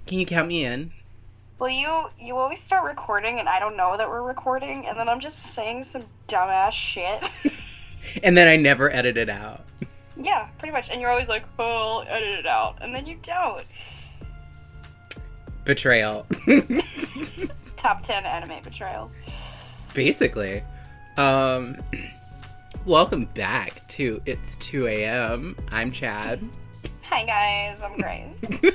Can you count me in? Well, you always start recording, and I don't know that we're recording, and then I'm just saying some dumbass shit. And then I never edit it out. Yeah, pretty much. And you're always like, oh, I'll edit it out. And then you don't. Betrayal. Top 10 anime betrayals. Basically. Welcome back to It's 2 a.m. I'm Chad. Hi, guys. I'm Grace.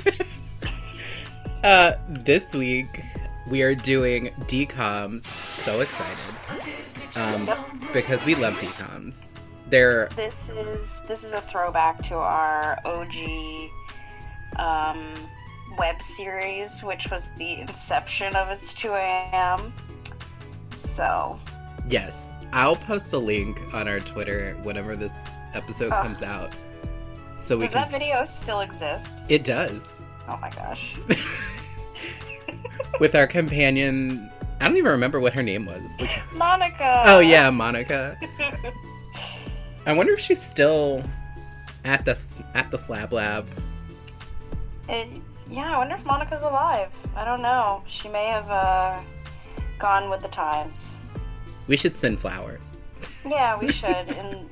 This week, we are doing DCOMs. So excited. Because we love DCOMs. They're... This is a throwback to our OG web series, which was the inception of It's 2 a.m. So... Yes. I'll post a link on our Twitter whenever this episode comes out. So Does that video still exist? It does. Oh my gosh. With our companion... I don't even remember what her name was. Monica! Oh yeah, Monica. I wonder if she's still at the Slab Lab. Yeah, I wonder if Monica's alive. I don't know. She may have gone with the times. We should send flowers. Yeah, we should. in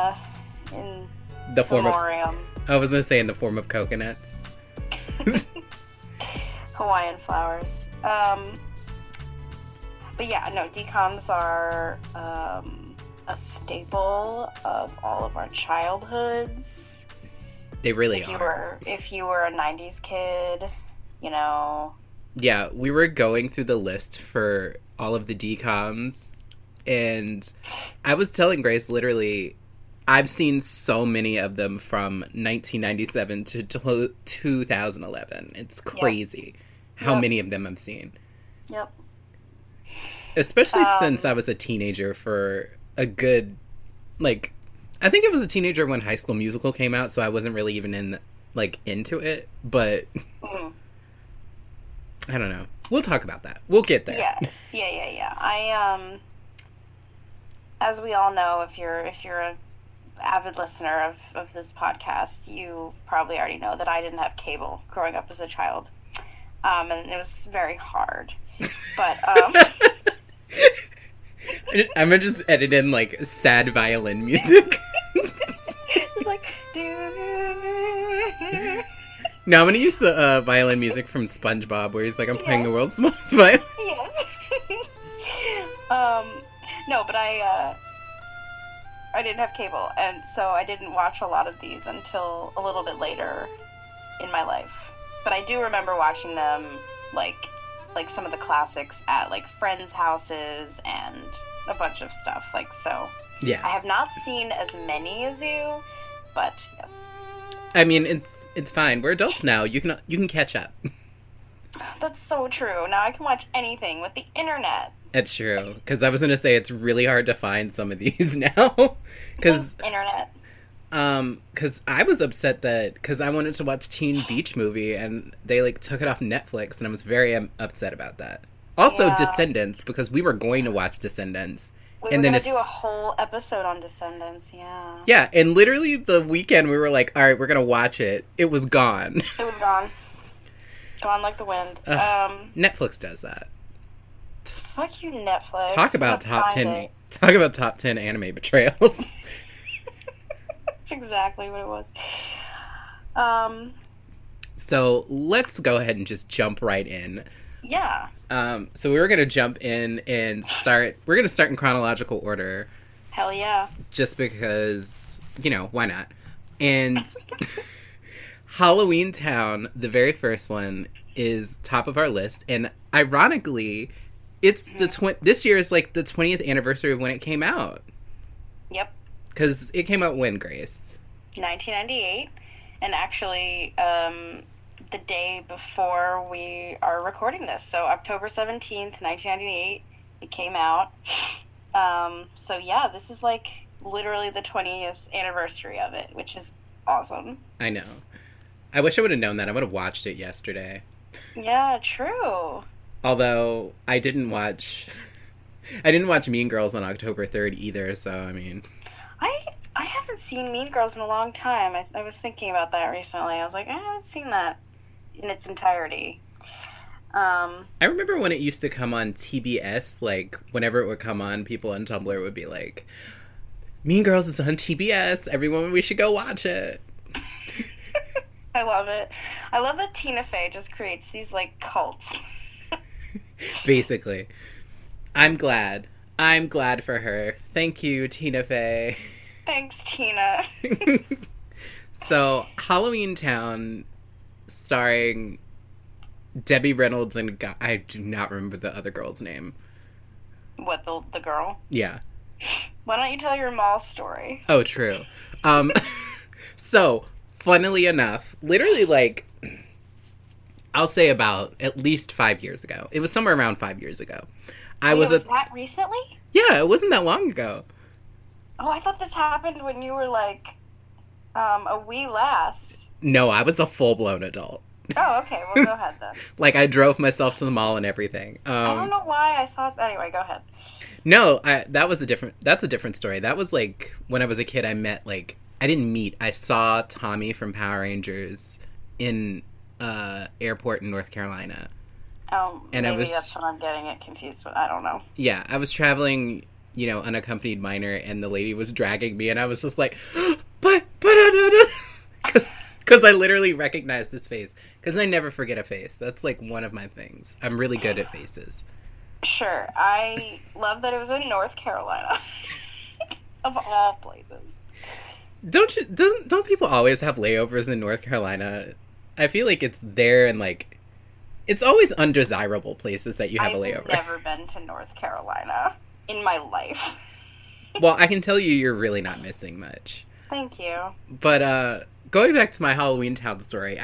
the form memoriam. I was gonna say in the form of coconuts. Hawaiian flowers. But yeah, no, DCOMs are a staple of all of our childhoods. They really are. If you were a 90s kid, you know. Yeah, we were going through the list for all of the DCOMs, and I was telling Grace, literally, I've seen so many of them from 1997 to 2011. It's crazy how many of them I've seen. Yep. Especially since I was a teenager for a good, like, I think I was a teenager when High School Musical came out, so I wasn't really even into it, but I don't know. We'll talk about that. We'll get there. Yes. Yeah. I, as we all know, if you're an avid listener of this podcast, you probably already know that I didn't have cable growing up as a child. And it was very hard. But, I'm gonna just edit in, sad violin music. It's like... No, I'm gonna use the violin music from SpongeBob, where he's like, I'm playing the world's smallest violin. Yes. No, but I didn't have cable, and so I didn't watch a lot of these until a little bit later in my life. But I do remember watching them, like some of the classics at, friends' houses and a bunch of stuff, so. Yeah. I have not seen as many as you, but yes. I mean, it's fine. We're adults now. You can catch up. That's so true. Now I can watch anything with the internet. That's true. Because I was going to say it's really hard to find some of these now. Because internet. Because I was upset because I wanted to watch Teen Beach Movie, and they, took it off Netflix, and I was very upset about that. Also, Descendants, because we were going to watch Descendants. We were going to do a whole episode on Descendants, yeah. Yeah, and literally the weekend we were like, all right, we're going to watch it. It was gone. It was gone. Gone like the wind. Netflix does that. Fuck you, Netflix. Talk about top 10 anime betrayals. That's exactly what it was. So let's go ahead and just jump right in. Yeah. So we were going to jump in and start... We're going to start in chronological order. Hell yeah. Just because, why not? And Halloween Town, the very first one, is top of our list. And ironically, it's this year is the 20th anniversary of when it came out. Yep. Because it came out when, Grace? 1998. And actually, the day before we are recording this. So October 17th, 1998, it came out. So yeah, this is literally the 20th anniversary of it, which is awesome. I know. I wish I would have known that. I would have watched it yesterday. Yeah, true. Although I didn't watch Mean Girls on October 3rd either, so I mean... I haven't seen Mean Girls in a long time. I was thinking about that recently. I was like, I haven't seen that in its entirety. I remember when it used to come on TBS, like, whenever it would come on, people on Tumblr would be like, Mean Girls is on TBS, everyone, we should go watch it. I love it. I love that Tina Fey just creates these, like, cults. Basically. I'm glad. I'm glad for her. Thank you, Tina Fey. Thanks, Tina. So, Halloween Town, starring Debbie Reynolds and I do not remember the other girl's name. What, the girl? Yeah. Why don't you tell your mall story? Oh, true. So, funnily enough, literally, like, I'll say about at least 5 years ago. It was somewhere around 5 years ago. Was that recently? Yeah, it wasn't that long ago. Oh, I thought this happened when you were, like, a wee lass. No, I was a full-blown adult. Oh, okay. Well, go ahead, then. Like, I drove myself to the mall and everything. I don't know why I thought... Anyway, go ahead. No, that's a different story. That was, like, when I was a kid, I saw Tommy from Power Rangers in airport in North Carolina. Oh, and maybe that's what I'm getting it confused with. I don't know. Yeah, I was traveling, unaccompanied minor, and the lady was dragging me, and I was just like, but, because I literally recognized his face. Because I never forget a face. That's, like, one of my things. I'm really good at faces. Sure. I love that it was in North Carolina. Of all places. Don't people always have layovers in North Carolina? I feel like it's there and, like, it's always undesirable places that you have a layover. I've never been to North Carolina in my life. Well, I can tell you're really not missing much. Thank you. But, going back to my Halloween Town story,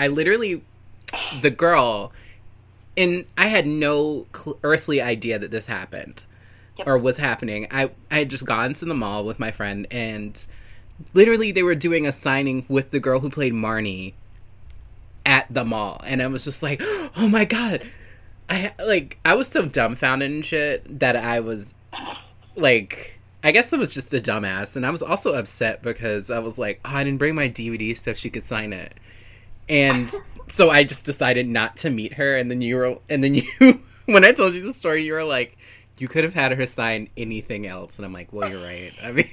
the girl, and I had no earthly idea that this happened. Yep. Or was happening. I had just gone to the mall with my friend, and literally they were doing a signing with the girl who played Marnie at the mall, and I was just like, oh my god. I was so dumbfounded and shit that I was like, I guess I was just a dumbass, and I was also upset because I was like, oh, I didn't bring my DVD so she could sign it. And so I just decided not to meet her, and then you when I told you the story, you were like, you could have had her sign anything else, and I'm like, well, you're right. I mean,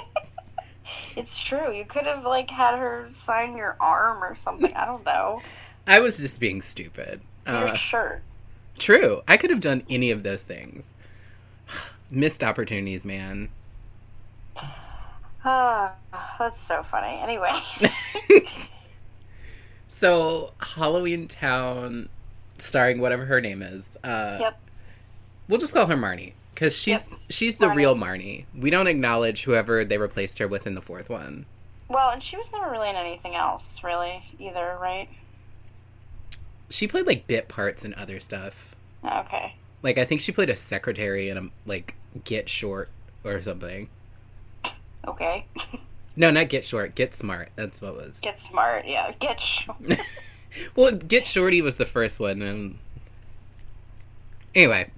it's true. You could have, like, had her sign your arm or something. I don't know. I was just being stupid. Your shirt. True. I could have done any of those things. Missed opportunities, man. That's so funny. Anyway. So, Halloween Town, starring whatever her name is. Yep. We'll just call her Marnie. Because she's the real Marnie. We don't acknowledge whoever they replaced her with in the fourth one. Well, and she was never really in anything else, really, either, right? She played, like, bit parts and other stuff. Okay. Like, I think she played a secretary in a, like, Get Short or something. Okay. No, not Get Short. Get Smart. That's what it was. Get Smart, yeah. Get Short. Well, Get Shorty was the first one. And... Anyway.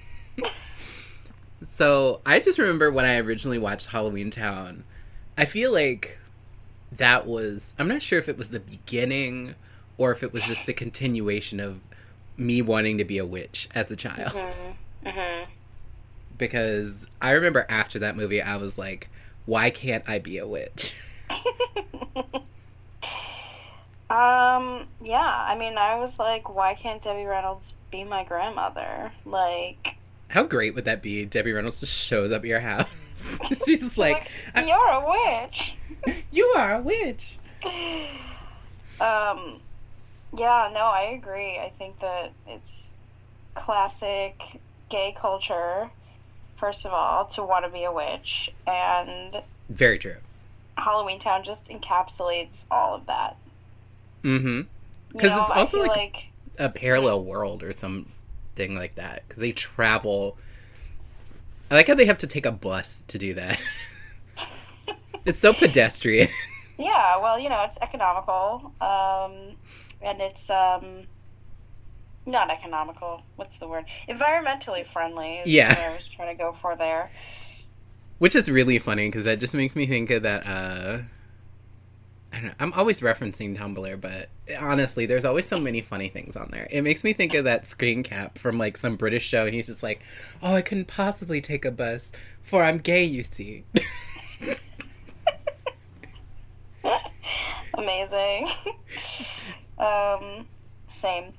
So, I just remember when I originally watched Halloween Town, I feel like that was... I'm not sure if it was the beginning or if it was just a continuation of me wanting to be a witch as a child. Mm-hmm. Mm-hmm. Because I remember after that movie, I was like, why can't I be a witch? Yeah, I mean, I was like, why can't Debbie Reynolds be my grandmother? Like... How great would that be? Debbie Reynolds just shows up at your house. She's just like, you're a witch. You are a witch. Yeah, no, I agree. I think that it's classic gay culture, first of all, to want to be a witch, and... Very true. Halloween Town just encapsulates all of that. Mm-hmm. Because it's also like a parallel world or something like that. Because they travel... I like how they have to take a bus to do that. It's so pedestrian. Yeah, well, it's economical. And it's, not economical. What's the word? Environmentally friendly is what I was trying to go for there. Which is really funny, because that just makes me think of that, I don't know. I'm always referencing Tumblr, but honestly, there's always so many funny things on there. It makes me think of that screen cap from like some British show, and he's just like, "Oh, I couldn't possibly take a bus, for I'm gay, you see." Amazing. Same.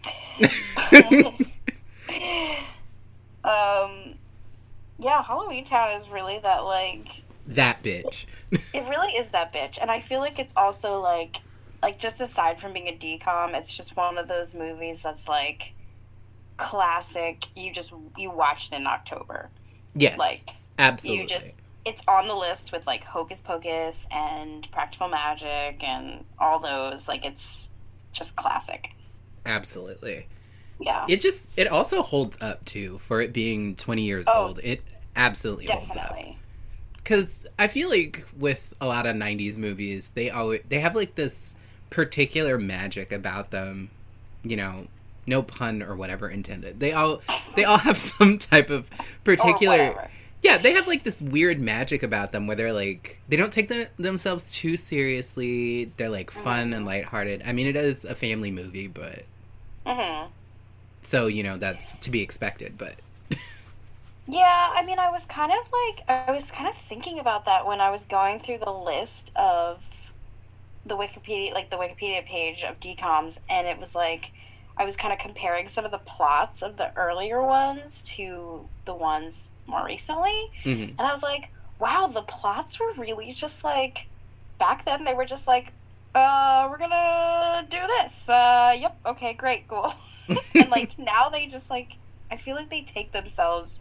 Yeah, Halloween Town is really that, like... That bitch. It really is that bitch. And I feel like it's also, like, just aside from being a DCOM, it's just one of those movies that's, like, classic. You watched it in October. Yes, like, absolutely. It's on the list with, like, Hocus Pocus and Practical Magic and all those. Like, it's just classic. Absolutely. Yeah. It also holds up, too, for it being 20 years old. It absolutely holds up. Because I feel like with a lot of 90s movies, they have, like, this particular magic about them, you know, no pun or whatever intended. They all have some type of particular... Yeah, they have, like, this weird magic about them where they're, like... They don't take themselves too seriously. They're, like, fun and lighthearted. I mean, it is a family movie, but... Mm-hmm. So, you know, that's to be expected, but... Yeah, I mean, I was kind of thinking about that when I was going through the list of the Wikipedia page of DCOMs, and it was, like... I was kind of comparing some of the plots of the earlier ones to the ones... more recently, and I was like, wow, the plots were really just like, back then they were just like, we're gonna do this, yep, okay, great, cool. And like now they just like, I feel like they take themselves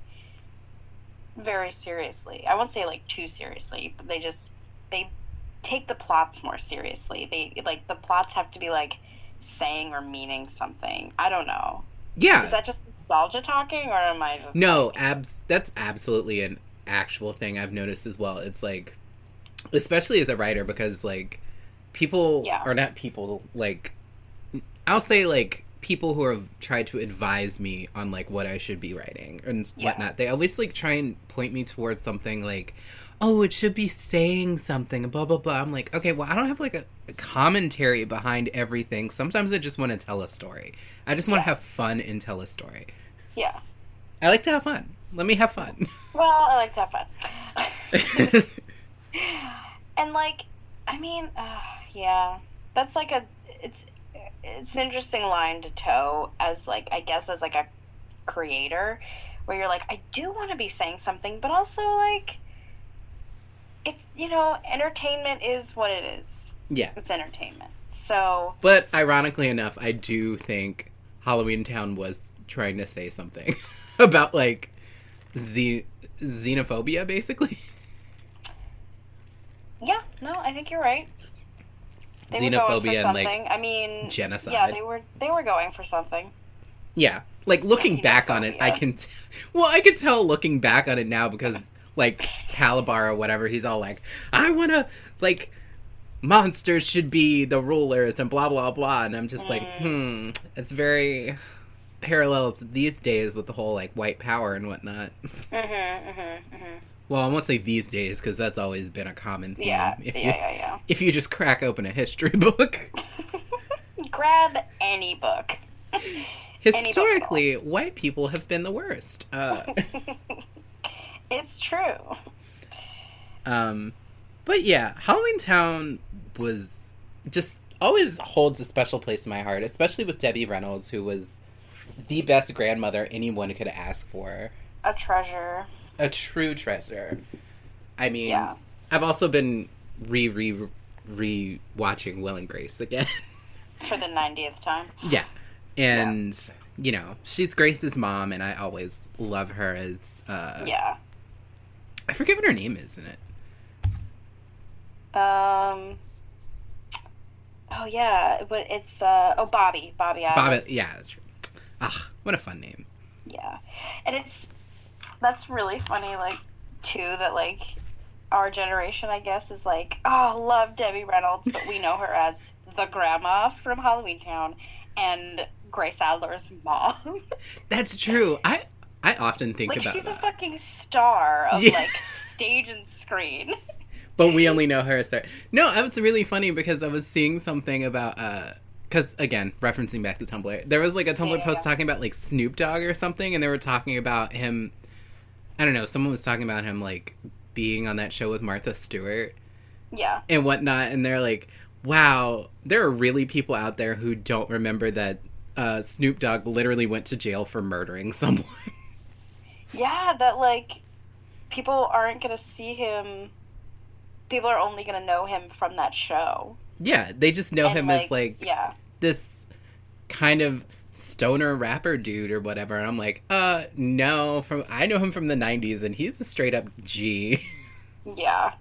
very seriously. I won't say like too seriously, but they take the plots more seriously. They like, the plots have to be like saying or meaning something. I don't know. Yeah. Is that just nostalgia talking, or am I just... No, that's absolutely an actual thing I've noticed as well. It's like, especially as a writer, because like people are not people, like, I'll say like people who have tried to advise me on like what I should be writing and whatnot, they always like try and point me towards something like, oh, it should be saying something, blah blah blah. I'm like, okay, well, I don't have like a commentary behind everything. Sometimes I just want to tell a story. I just want to have fun and tell a story. Yeah. I like to have fun. Let me have fun. Well, I like to have fun. And, like, I mean, yeah. That's, like, it's an interesting line to toe as, like, I guess as, like, a creator, where you're like, I do want to be saying something, but also, like, it, you know, entertainment is what it is. Yeah. It's entertainment. So... But, ironically enough, I do think Halloween Town was trying to say something about, like, xenophobia, basically. Yeah, no, I think you're right. They Xenophobia and, like, I mean, genocide. Yeah, they were going for something. Yeah, like, looking back on it, I can tell looking back on it now, because, like, Calabar or whatever, he's all like, I want to, like, monsters should be the rulers and blah, blah, blah, and I'm just like, it's very parallels these days with the whole, like, white power and whatnot. Well, I won't say these days, because that's always been a common theme. Yeah, If you just crack open a history book. Grab any book. Historically, white people have been the worst. It's true. But yeah, Halloween Town was just always holds a special place in my heart, especially with Debbie Reynolds, who was the best grandmother anyone could ask for. A treasure. A true treasure. I mean, I've also been re-watching Will and Grace again. For the 90th time. Yeah. And, you know, she's Grace's mom, and I always love her as, I forget what her name is in it. Oh, yeah, but it's, Bobby. Bobby Adams. Bobby, yeah, that's true. Ah, what a fun name. Yeah. And that's really funny, like, too, that, like, our generation, I guess, is like, oh, love Debbie Reynolds, but we know her as the grandma from Halloween Town and Grace Adler's mom. That's true. I often think like, about she's that. A fucking star of, like, stage and screen. But we only know her as Sarah. No, it was really funny because I was seeing something about, because, again, referencing back to Tumblr, there was, like, a Tumblr post talking about, like, Snoop Dogg or something, and they were talking about him, I don't know, someone was talking about him, like, being on that show with Martha Stewart. Yeah. And whatnot, and they're like, wow, there are really people out there who don't remember that Snoop Dogg literally went to jail for murdering someone. Yeah, that, like, people aren't going to see him. People are only going to know him from that show. Yeah, they just know him as, like, yeah. this kind of stoner rapper dude or whatever. And I'm like, no, I know him from the 90s, and he's a straight up G. Yeah.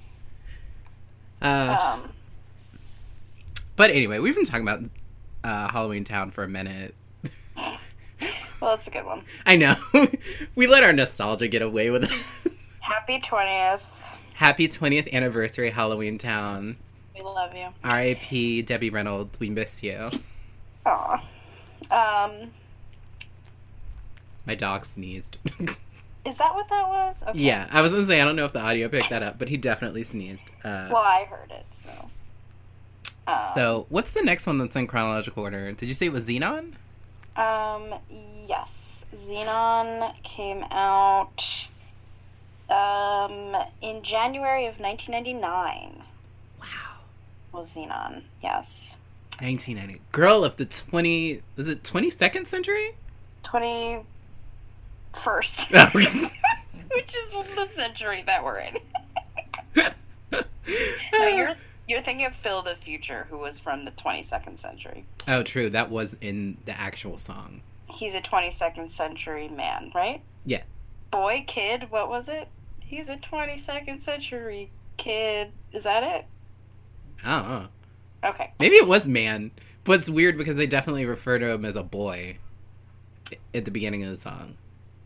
But anyway, we've been talking about Halloween Town for a minute. Well, that's a good one. I know. We let our nostalgia get away with us. Happy 20th. Happy 20th anniversary, Halloween Town. We love you. R.I.P. Debbie Reynolds. We miss you. Aw. My dog sneezed. Is that what that was? Okay. Yeah, I was going to say, I don't know if the audio picked that up, but he definitely sneezed. Well, I heard it, so. So, what's the next one that's in chronological order? Did you say it was Xenon? Yes. Xenon came out, in January of 1999. Wow. Was Xenon, yes. 1990. Girl of the 22nd century? 21st. Which is the century that we're in. No, you're thinking of Phil the Future, who was from the 22nd century. Oh, true. That was in the actual song. He's a 22nd century man, right? Yeah. Boy, kid, what was it? He's a 22nd century kid. Is that it? I don't know. Okay. Maybe it was man, but it's weird because they definitely refer to him as a boy at the beginning of the song.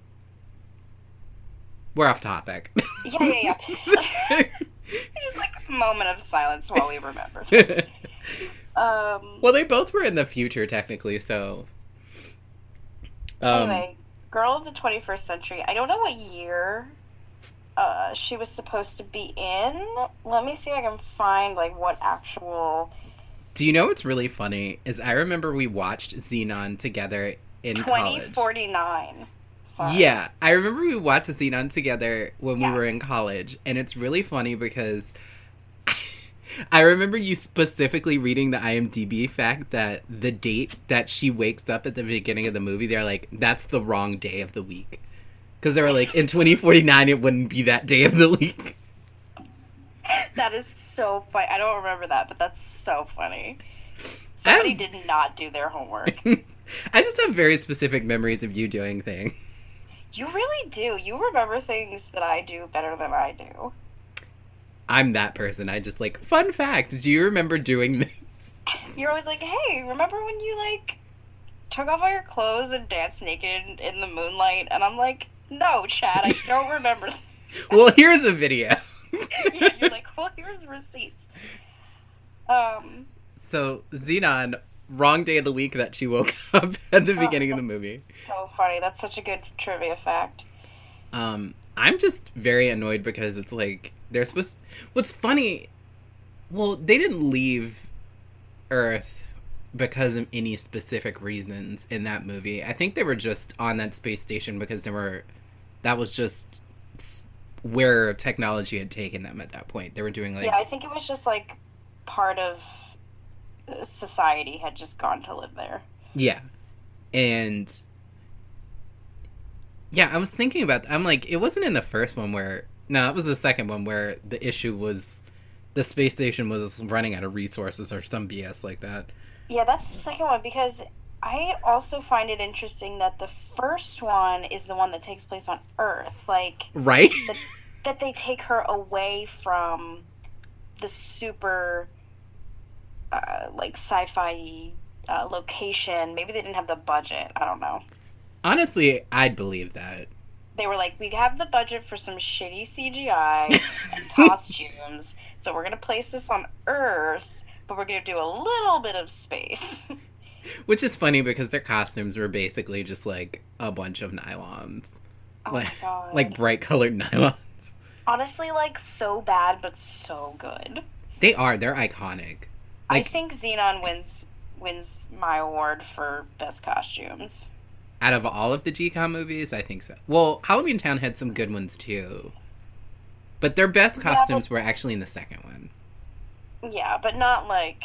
We're off topic. Yeah. Just like a moment of silence while we remember. Well, they both were in the future, technically, so... Anyway, Girl of the 21st Century. I don't know what year she was supposed to be in. Let me see if I can find, like, what actual... Do you know what's really funny? Is I remember we watched Xenon together in college. 2049. Sorry. Yeah, I remember we watched Xenon together when we were in college, and it's really funny because I remember you specifically reading the IMDb fact that the date that she wakes up at the beginning of the movie, they're like, that's the wrong day of the week. Because they were like, in 2049, it wouldn't be that day of the week. That is so funny. I don't remember that, but that's so funny. Somebody did not do their homework. I just have very specific memories of you doing things. You really do. You remember things that I do better than I do. I'm that person. I just like, fun fact, do you remember doing this? You're always like, hey, remember when you, like, took off all your clothes and danced naked in the moonlight? And I'm like, no, Chad, I don't remember. Well, here's a video. Yeah, you're like, well, here's receipts. So, Xenon, wrong day of the week that she woke up at the beginning of the movie. So funny. That's such a good trivia fact. I'm just very annoyed because it's like, they're supposed... What's funny... Well, they didn't leave Earth because of any specific reasons in that movie. I think they were just on that space station because that was just where technology had taken them at that point. They were doing like... Yeah, I think it was just like part of society had just gone to live there. Yeah. And... Yeah, I was thinking about... I'm like, it wasn't in the first one where... No, it was the second one where the issue was the space station was running out of resources or some BS like that. Yeah, that's the second one because I also find it interesting that the first one is the one that takes place on Earth. Like, right? That they take her away from the super, like, sci-fi location. Maybe they didn't have the budget. I don't know. Honestly, I'd believe that. They were like, we have the budget for some shitty CGI and costumes, so we're going to place this on Earth, but we're going to do a little bit of space. Which is funny because their costumes were basically just like a bunch of nylons. Oh my God. Like bright colored nylons. honestly, like, so bad, but so good. They are. They're iconic. I Like, think Xenon wins my award for best costumes. out of all of the GCOM movies, I think so. Well, Halloween Town had some good ones, too. But their best costumes were actually in the second one. Yeah, but not, like...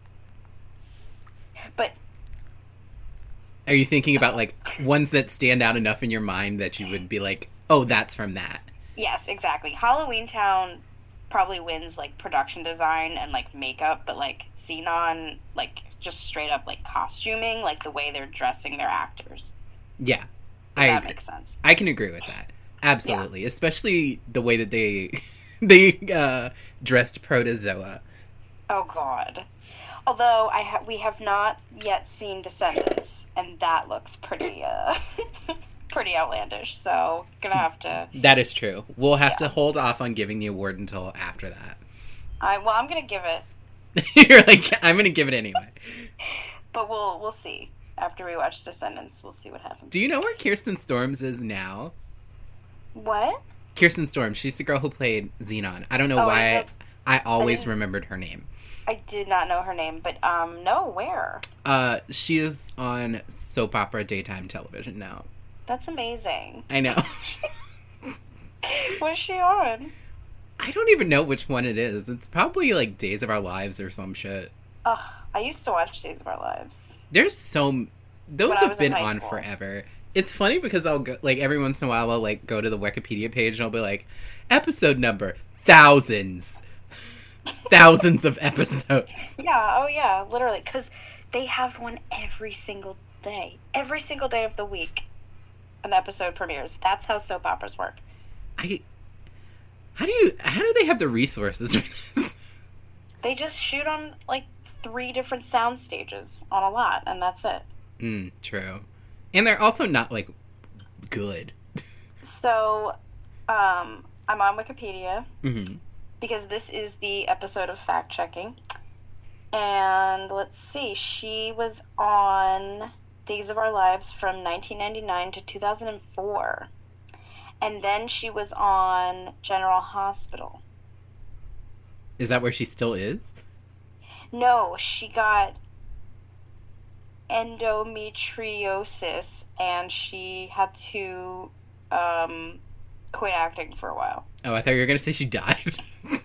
But... Are you thinking about, like, ones that stand out enough in your mind that you would be like, oh, that's from that? Yes, exactly. Halloween Town probably wins, like, production design and, like, makeup, but, like, Xenon, like, just straight up, like, costuming, like, the way they're dressing their actors. Yeah. That makes sense. I can agree with that. Absolutely. Yeah. Especially the way that they dressed Protozoa. Oh, God. Although, we have not yet seen Descendants, and that looks pretty, pretty outlandish, so gonna have to... That is true. We'll have to hold off on giving the award until after that. I'm gonna give it. You're like, I'm gonna give it anyway. But we'll see. After we watch Descendants, we'll see what happens. Do you know where Kirsten Storms is now? What? Kirsten Storms. She's the girl who played Xenon. I don't know why I always remembered her name. I did not know her name, but no, where? She is on soap opera daytime television now. That's amazing. I know. What is she on? I don't even know which one it is. It's probably like Days of Our Lives or some shit. Ugh, I used to watch Days of Our Lives. Those have been on forever. It's funny because I'll go, like, every once in a while I'll, like, go to the Wikipedia page and I'll be like, episode number, thousands of episodes. Yeah, oh yeah, literally, because they have one every single day of the week. An episode premieres. That's how soap operas work. How do they have the resources for this? They just shoot on, like, 3 different sound stages on a lot, and that's it. True. And they're also not, like, good. So, I'm on Wikipedia. Mm-hmm. Because this is the episode of fact-checking. And let's see, she was on Days of Our Lives from 1999 to 2004. And then she was on General Hospital. Is that where she still is? No, she got endometriosis, and she had to quit acting for a while. Oh, I thought you were going to say she died.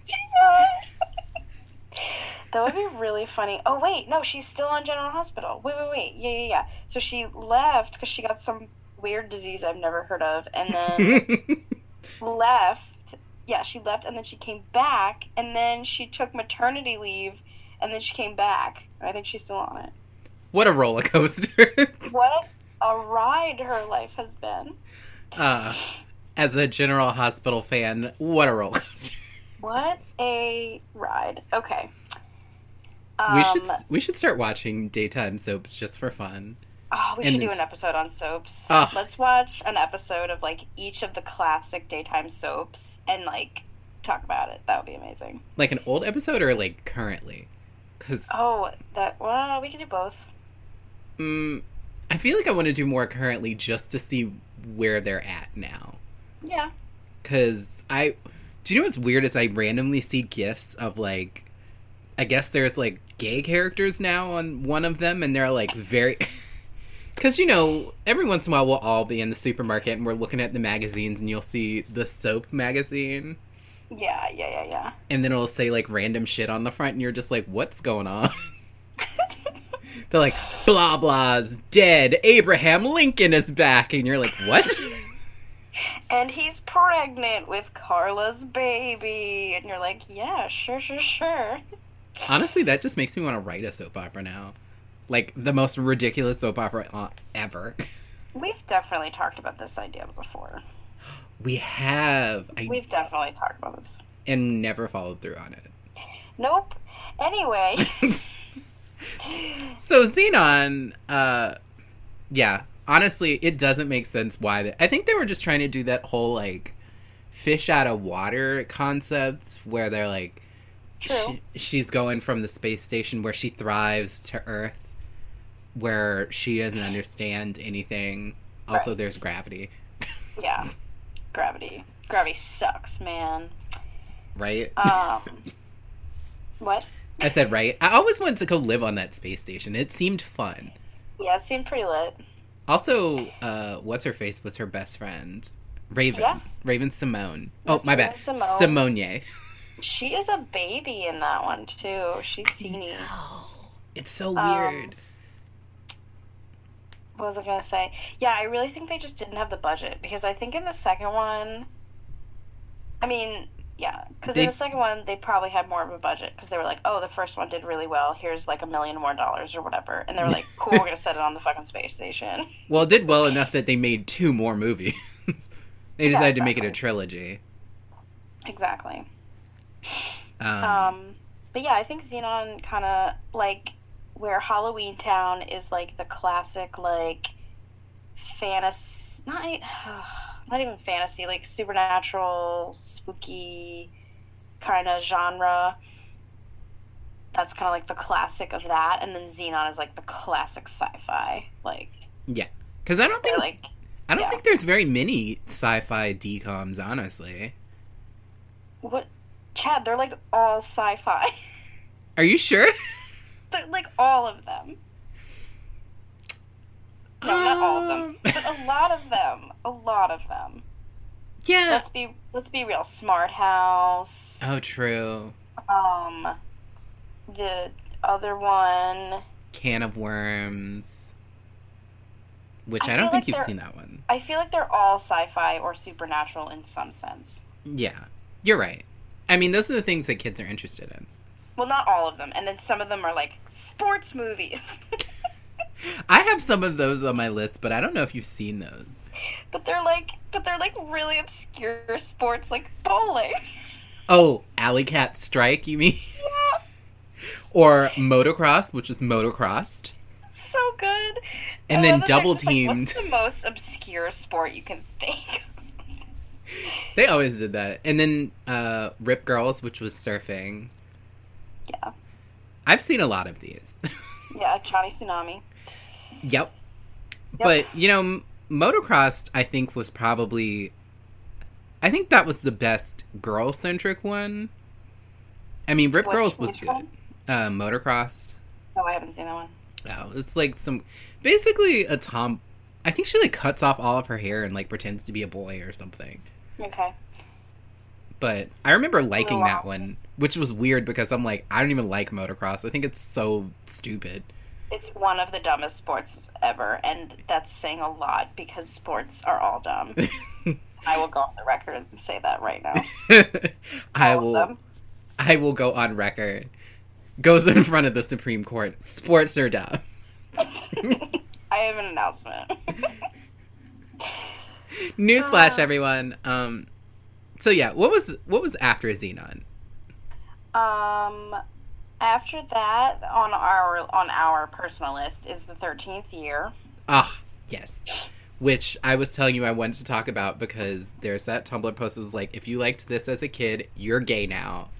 That would be really funny. Oh, wait, no, she's still on General Hospital. Wait. Yeah. So she left because she got some weird disease I've never heard of, and then left. Yeah, she left, and then she came back, and then she took maternity leave, and then she came back. I think she's still on it. What a roller coaster. What a ride her life has been. As a General Hospital fan, what a roller coaster. What a ride. Okay. We should start watching daytime soaps just for fun. Oh, we should do an episode on soaps. Oh. Let's watch an episode of, like, each of the classic daytime soaps and, like, talk about it. That would be amazing. Like an old episode or, like, currently? Well, we can do both. I feel like I want to do more currently just to see where they're at now. Yeah. Because do you know what's weird is I randomly see GIFs of, like, I guess there's, like, gay characters now on one of them, and they're, like, very... Because, you know, every once in a while we'll all be in the supermarket and we're looking at the magazines and you'll see the soap magazine. Yeah. And then it'll say, like, random shit on the front and you're just like, what's going on? They're like, blah blah's dead, Abraham Lincoln is back, and you're like, what? And he's pregnant with Carla's baby, and you're like, yeah, sure. Honestly, that just makes me want to write a soap opera now. Like, the most ridiculous soap opera ever. We've definitely talked about this idea before. We have. We've definitely talked about this. And never followed through on it. Nope. Anyway. So, Xenon, yeah. Honestly, it doesn't make sense why... I think they were just trying to do that whole, like, fish out of water concept where they're, like... She's going from the space station where she thrives to Earth, where she doesn't understand anything. Also, there's gravity. Yeah. Gravity. Gravity sucks, man. Right? What? I said right. I always wanted to go live on that space station. It seemed fun. Yeah, it seemed pretty lit. Also, what's her face was her best friend. Raven. Yeah. Raven Simone. Yes, Oh, my bad. Simone. She is a baby in that one, too. She's teeny. It's so weird. What was I going to say? Yeah, I really think they just didn't have the budget. Because I think in the second one... I mean, yeah. Because in the second one, they probably had more of a budget. Because they were like, oh, the first one did really well. Here's like $1 million more or whatever. And they were like, cool, we're going to set it on the fucking space station. Well, it did well enough that they made 2 more movies. They decided to make it a trilogy. Exactly. But yeah, I think Xenon kind of, like, where Halloween Town is, like, the classic, like, fantasy, not even fantasy, like, supernatural, spooky kind of genre. That's kind of, like, the classic of that. And then Xenon is, like, the classic sci-fi, like... Yeah. Because I don't think... Like, I don't think there's very many sci-fi DComs, honestly. What? Chad, they're like all sci-fi. Are you sure? They're like all of them. No, not all of them, but a lot of them. A lot of them. Yeah. Let's be real. Smart House. Oh, true. The other one. Can of Worms. Which I don't think you've seen that one. I feel like they're all sci-fi or supernatural in some sense. Yeah, you're right. I mean, those are the things that kids are interested in. Well, not all of them. And then some of them are like sports movies. I have some of those on my list, but I don't know if you've seen those. But they're like really obscure sports, like bowling. Oh, Alley Cat Strike, you mean? Yeah. Or Motocross, which is Motocrossed. So good. And then Double Teamed. Like, what's the most obscure sport you can think? They always did that. And then Rip Girls, which was surfing. Yeah. I've seen a lot of these. Yeah, Johnny Tsunami. Yep. But, you know, Motocrossed, I think, was probably... I think that was the best girl-centric one. I mean, Rip Girls was good. Motocrossed. Oh, I haven't seen that one. Oh, it's like some... Basically a tom... I think she, like, cuts off all of her hair and, like, pretends to be a boy or something. Okay. But I remember liking that one, which was weird because I'm like, I don't even like motocross. I think it's so stupid. It's one of the dumbest sports ever, and that's saying a lot because sports are all dumb. I will go on the record and say that right now. I will go on record. Goes in front of the Supreme Court. Sports are dumb. I have an announcement. Newsflash, everyone. So yeah, what was after Xenon? After that, on our personal list is the 13th Year. Ah, yes. Which I was telling you I wanted to talk about because there's that Tumblr post that was like, if you liked this as a kid, you're gay now.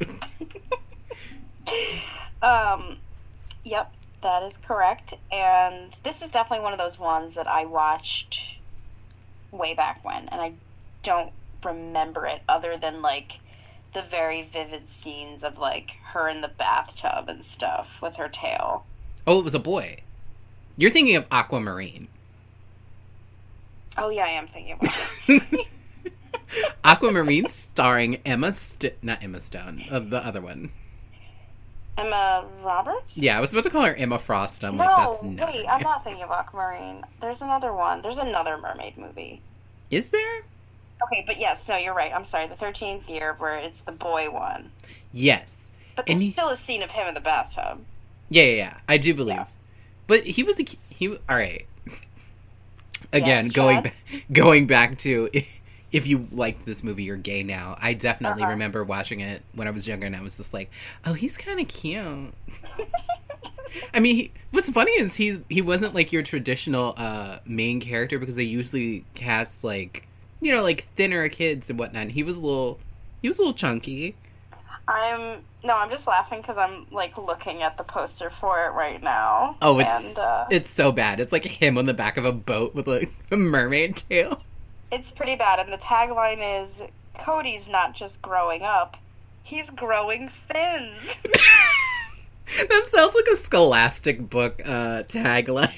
Yep, that is correct. And this is definitely one of those ones that I watched way back when, and I don't remember it other than, like, the very vivid scenes of, like, her in the bathtub and stuff with her tail. Oh, it was a boy. You're thinking of Aquamarine. Oh, yeah, I am thinking about it. Aquamarine starring not Emma Stone, the other one. Emma Roberts? Yeah, I was about to call her Emma Frost, and I'm like, that's not wait, her I'm name. not thinking of Aquamarine. There's another one. There's another mermaid movie. Is there? Okay, but yes, no, you're right. I'm sorry, the 13th Year, where it's the boy one. Yes. But there's still a scene of him in the bathtub. Yeah, I do believe. Yeah. But he was all right. Again, yes, going back to if you liked this movie, you're gay now. I definitely remember watching it when I was younger, and I was just like, oh, he's kind of cute. I mean, what's funny is he wasn't like your traditional main character because they usually cast like, you know, like thinner kids and whatnot. He was a little chunky. I'm just laughing because I'm like looking at the poster for it right now. Oh, it's so bad. It's like him on the back of a boat with like a mermaid tail. It's pretty bad, and the tagline is Cody's not just growing up, he's growing fins. That sounds like a Scholastic book tagline.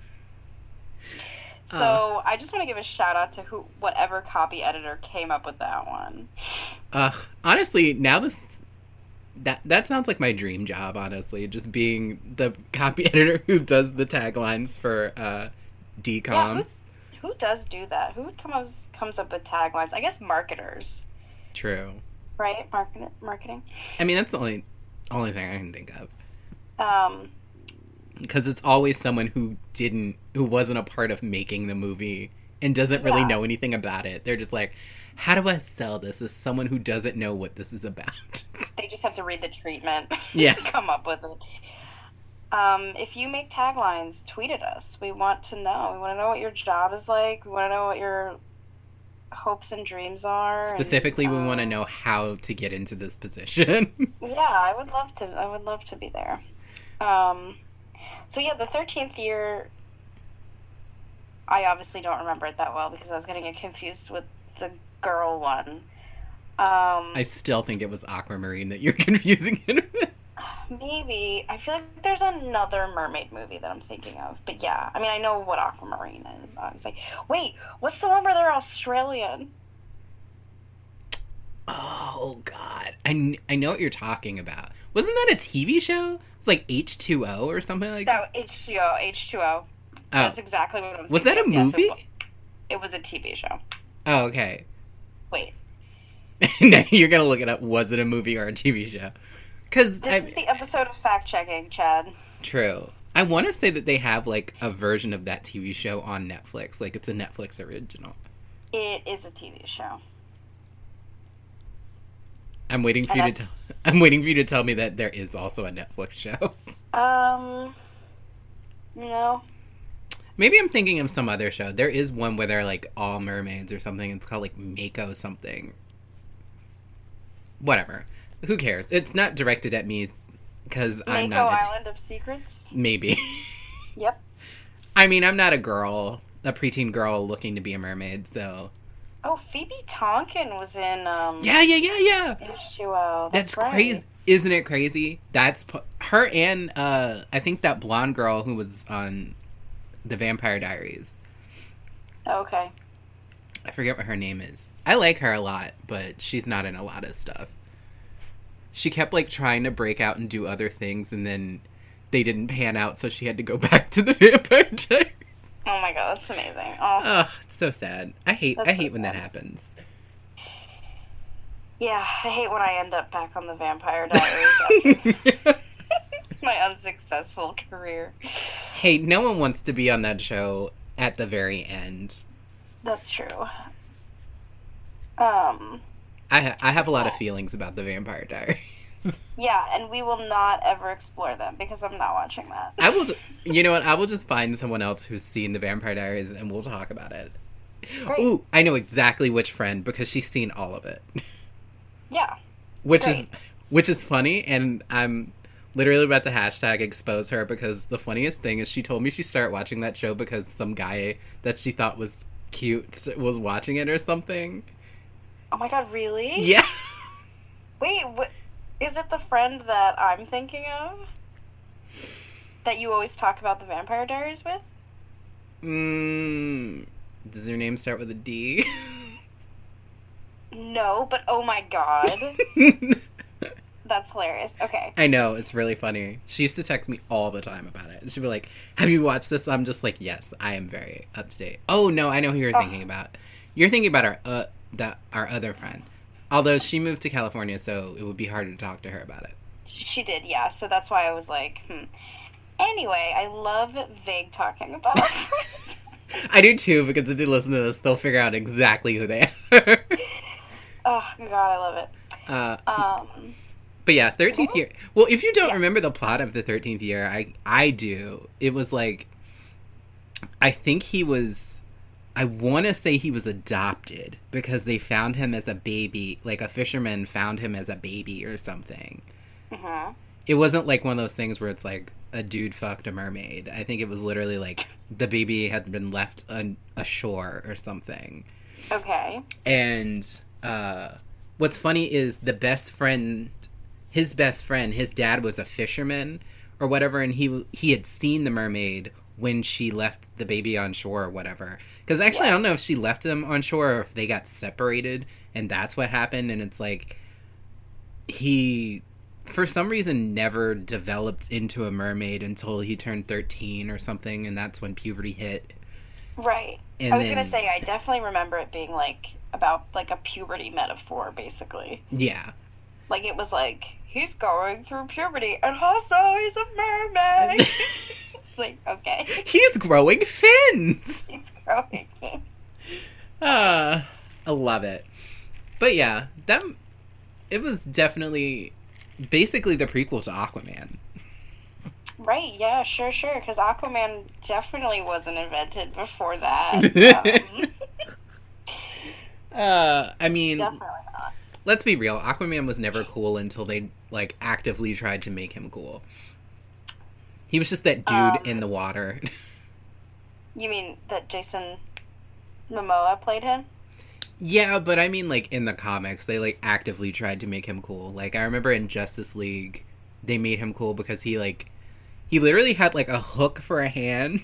So I just want to give a shout out to whatever copy editor came up with that one. Honestly, now that sounds like my dream job, honestly, just being the copy editor who does the taglines for DCOMs. Yeah, who does do that? Who comes up with taglines? I guess marketers. True. Right? Marketing? I mean, that's the only thing I can think of. Because it's always someone who wasn't a part of making the movie and doesn't really know anything about it. They're just like, how do I sell this as someone who doesn't know what this is about? They just have to read the treatment. Yeah. Come up with it. If you make taglines, tweet at us. We want to know. We want to know what your job is like. We want to know what your hopes and dreams are. Specifically, we want to know how to get into this position. Yeah, I would love to be there. So yeah, the 13th year, I obviously don't remember it that well because I was getting it confused with the girl one. I still think it was Aquamarine that you're confusing it with. Maybe. I feel like there's another mermaid movie that I'm thinking of. But yeah, I mean, I know what Aquamarine is. I was like, wait, what's the one where they're Australian? Oh, God. I know what you're talking about. Wasn't that a TV show? It's like H2O or something like that? No, H2O. That's exactly what I'm Was that a thinking of. movie? Yes, it was a TV show. Oh, okay. Wait. Now you're going to look it up. Was it a movie or a TV show? This is the episode of fact-checking, Chad. True. I want to say that they have, like, a version of that TV show on Netflix. Like, it's a Netflix original. It is a TV show. I'm waiting for you to tell me that there is also a Netflix show. No. Maybe I'm thinking of some other show. There is one where they're, like, all mermaids or something. It's called, like, Mako something. Whatever. Who cares? It's not directed at me because I'm not Mako Island of Secrets? Maybe. Yep. I mean, I'm not a preteen girl looking to be a mermaid, so... Oh, Phoebe Tonkin was in, Yeah. H2O. That's right. crazy. Isn't it crazy? That's... Her and, I think that blonde girl who was on The Vampire Diaries. Okay. I forget what her name is. I like her a lot, but she's not in a lot of stuff. She kept, like, trying to break out and do other things, and then they didn't pan out, so she had to go back to The Vampire Diaries. Oh my god, that's amazing. Oh, it's so sad. I hate when that happens. Yeah, I hate when I end up back on The Vampire Diaries after my unsuccessful career. Hey, no one wants to be on that show at the very end. That's true. I have a lot of feelings about The Vampire Diaries. Yeah, and we will not ever explore them because I'm not watching that. You know what? I will just find someone else who's seen The Vampire Diaries and we'll talk about it. Great. Ooh, I know exactly which friend because she's seen all of it. Yeah. Which is funny, and I'm literally about to hashtag expose her because the funniest thing is she told me she started watching that show because some guy that she thought was cute was watching it or something. Oh my god, really? Yeah. Wait, is it the friend that I'm thinking of? That you always talk about The Vampire Diaries with? Does her name start with a D? No, but oh my god. That's hilarious. Okay. I know, it's really funny. She used to text me all the time about it. She'd be like, have you watched this? I'm just like, yes, I am very up to date. Oh, no, I know who you're thinking about. You're thinking about our other friend. Although she moved to California, so it would be harder to talk to her about it. She did, yeah. So that's why I was like, Anyway, I love vague talking about our friends. I do too, because if they listen to this, they'll figure out exactly who they are. Oh, God, I love it. But yeah, 13th year. Well, if you don't remember the plot of the 13th year, I do. It was like, I think I want to say he was adopted because they found him as a baby, like a fisherman found him as a baby or something. Mm-hmm. It wasn't like one of those things where it's like a dude fucked a mermaid. I think it was literally like the baby had been left ashore or something. Okay. And what's funny is his best friend, his dad was a fisherman or whatever, and he had seen the mermaid when she left the baby on shore or whatever. Because actually, I don't know if she left him on shore or if they got separated, and that's what happened. And it's like he, for some reason, never developed into a mermaid until he turned 13 or something, and that's when puberty hit. Right. And I was gonna say, I definitely remember it being about a puberty metaphor, basically. Yeah. Like, it was like, he's going through puberty, and also he's a mermaid. It's like, okay. He's growing fins! He's growing fins. I love it. But yeah, it was definitely basically the prequel to Aquaman. Right, yeah, sure, because Aquaman definitely wasn't invented before that. I mean, definitely not. Let's be real, Aquaman was never cool until they, actively tried to make him cool. He was just that dude in the water. You mean that Jason Momoa played him? Yeah, but I mean, in the comics, they, actively tried to make him cool. I remember in Justice League, they made him cool because he literally had, a hook for a hand.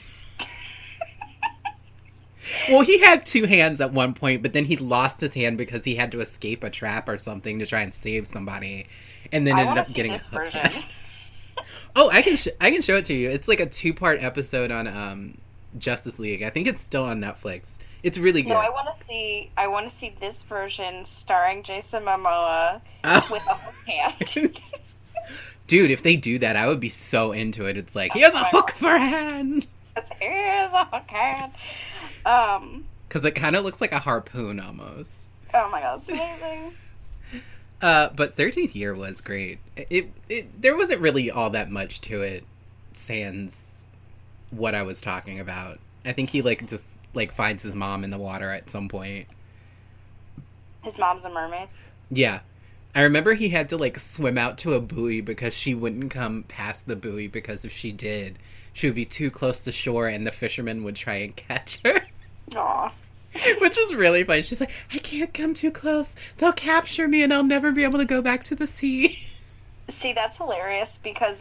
Well, he had two hands at one point, but then he lost his hand because he had to escape a trap or something to try and save somebody, and then ended up getting a hook. Oh, I can show it to you. It's a 2-part episode on Justice League. I think it's still on Netflix. It's really good. No, I want to see this version starring Jason Momoa with a hook hand. Dude, if they do that, I would be so into it. It's he has a hook for a hand. Here's a hook hand. Because it kind of looks like a harpoon almost. Oh my god, it's amazing. But 13th Year was great. There wasn't really all that much to it, sans what I was talking about. I think he just finds his mom in the water at some point. His mom's a mermaid? Yeah. I remember he had to swim out to a buoy because she wouldn't come past the buoy, because if she did, she would be too close to shore and the fishermen would try and catch her. Aw. Which was really funny. She's like, I can't come too close. They'll capture me and I'll never be able to go back to the sea. See, that's hilarious because,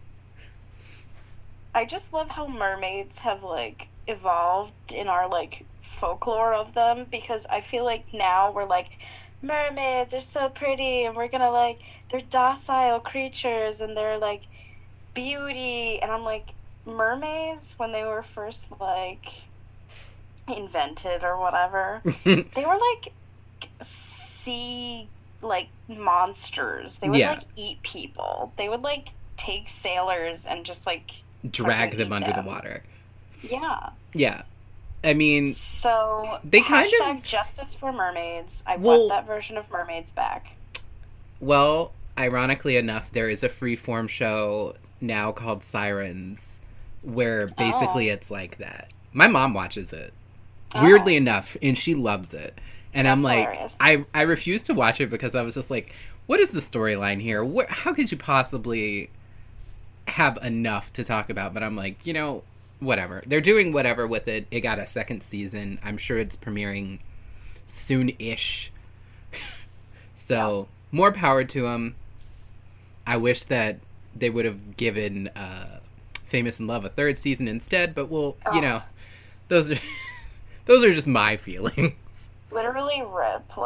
I just love how mermaids have, evolved in our, folklore of them, because I feel like now we're mermaids are so pretty and we're gonna, they're docile creatures and they're, beauty. And I'm mermaids, when they were first, invented or whatever, they were sea monsters. They would eat people. They would take sailors and just drag them under the water. Yeah. I mean, so they kind of justice for mermaids. I want that version of mermaids back. Well, ironically enough, there is a freeform show now called Sirens, where basically it's like that. My mom watches it. Weirdly enough, and she loves it. And I'm hilarious. I refused to watch it because I was just what is the storyline here? How could you possibly have enough to talk about? But I'm whatever. They're doing whatever with it. It got a second season. I'm sure it's premiering soon-ish. So, more power to them. I wish that they would have given Famous in Love a third season instead, but those are... Those are just my feelings. Literally rip,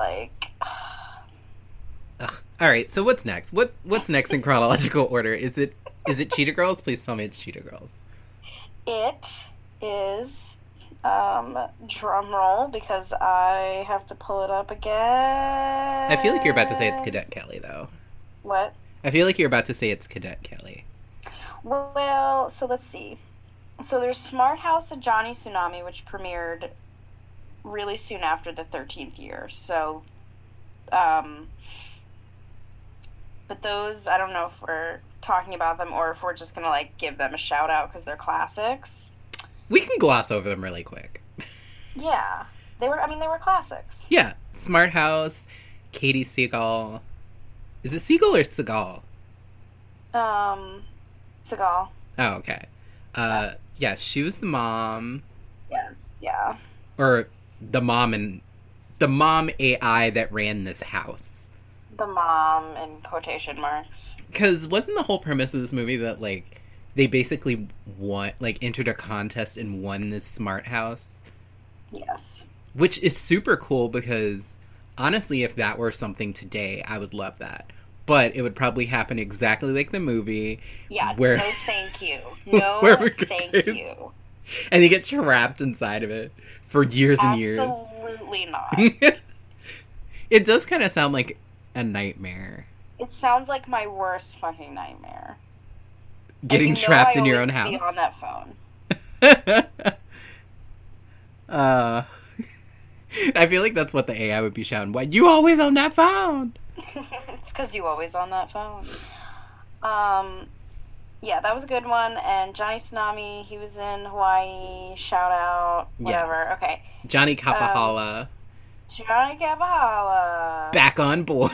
Ugh. All right, so what's next? What's next in chronological order? Is it Cheetah Girls? Please tell me it's Cheetah Girls. It is, drum roll, because I have to pull it up again. I feel like you're about to say it's Cadet Kelly, though. What? I feel like you're about to say it's Cadet Kelly. Well, so let's see. So there's Smart House of Johnny Tsunami, which premiered really soon after the 13th Year. So, but those, I don't know if we're talking about them or if we're just going to, give them a shout-out because they're classics. We can gloss over them really quick. Yeah. They were classics. Yeah. Smart House, Katie Seagal. Is it Seagal or Seagal? Seagal. Oh, okay. Yeah, she was the mom. Yes. Yeah. Or the mom in the mom AI that ran this house. The mom in quotation marks. Because wasn't the whole premise of this movie that, like, they basically entered a contest and won this smart house? Yes. Which is super cool because, honestly, if that were something today, I would love that. But it would probably happen exactly like the movie. Yeah, where... no thank you. No thank you. And you get trapped inside of it for years and years. Absolutely not. It does kind of sound like a nightmare. It sounds like my worst fucking nightmare. Getting trapped in your own house. Be on that phone. I feel like that's what the AI would be shouting. Why you always on that phone? It's because you always on that phone. Yeah, that was a good one. And Johnny Tsunami, he was in Hawaii. Shout out. Whatever. Yes. Okay. Johnny Kapahala. Johnny Kapahala. Back on board.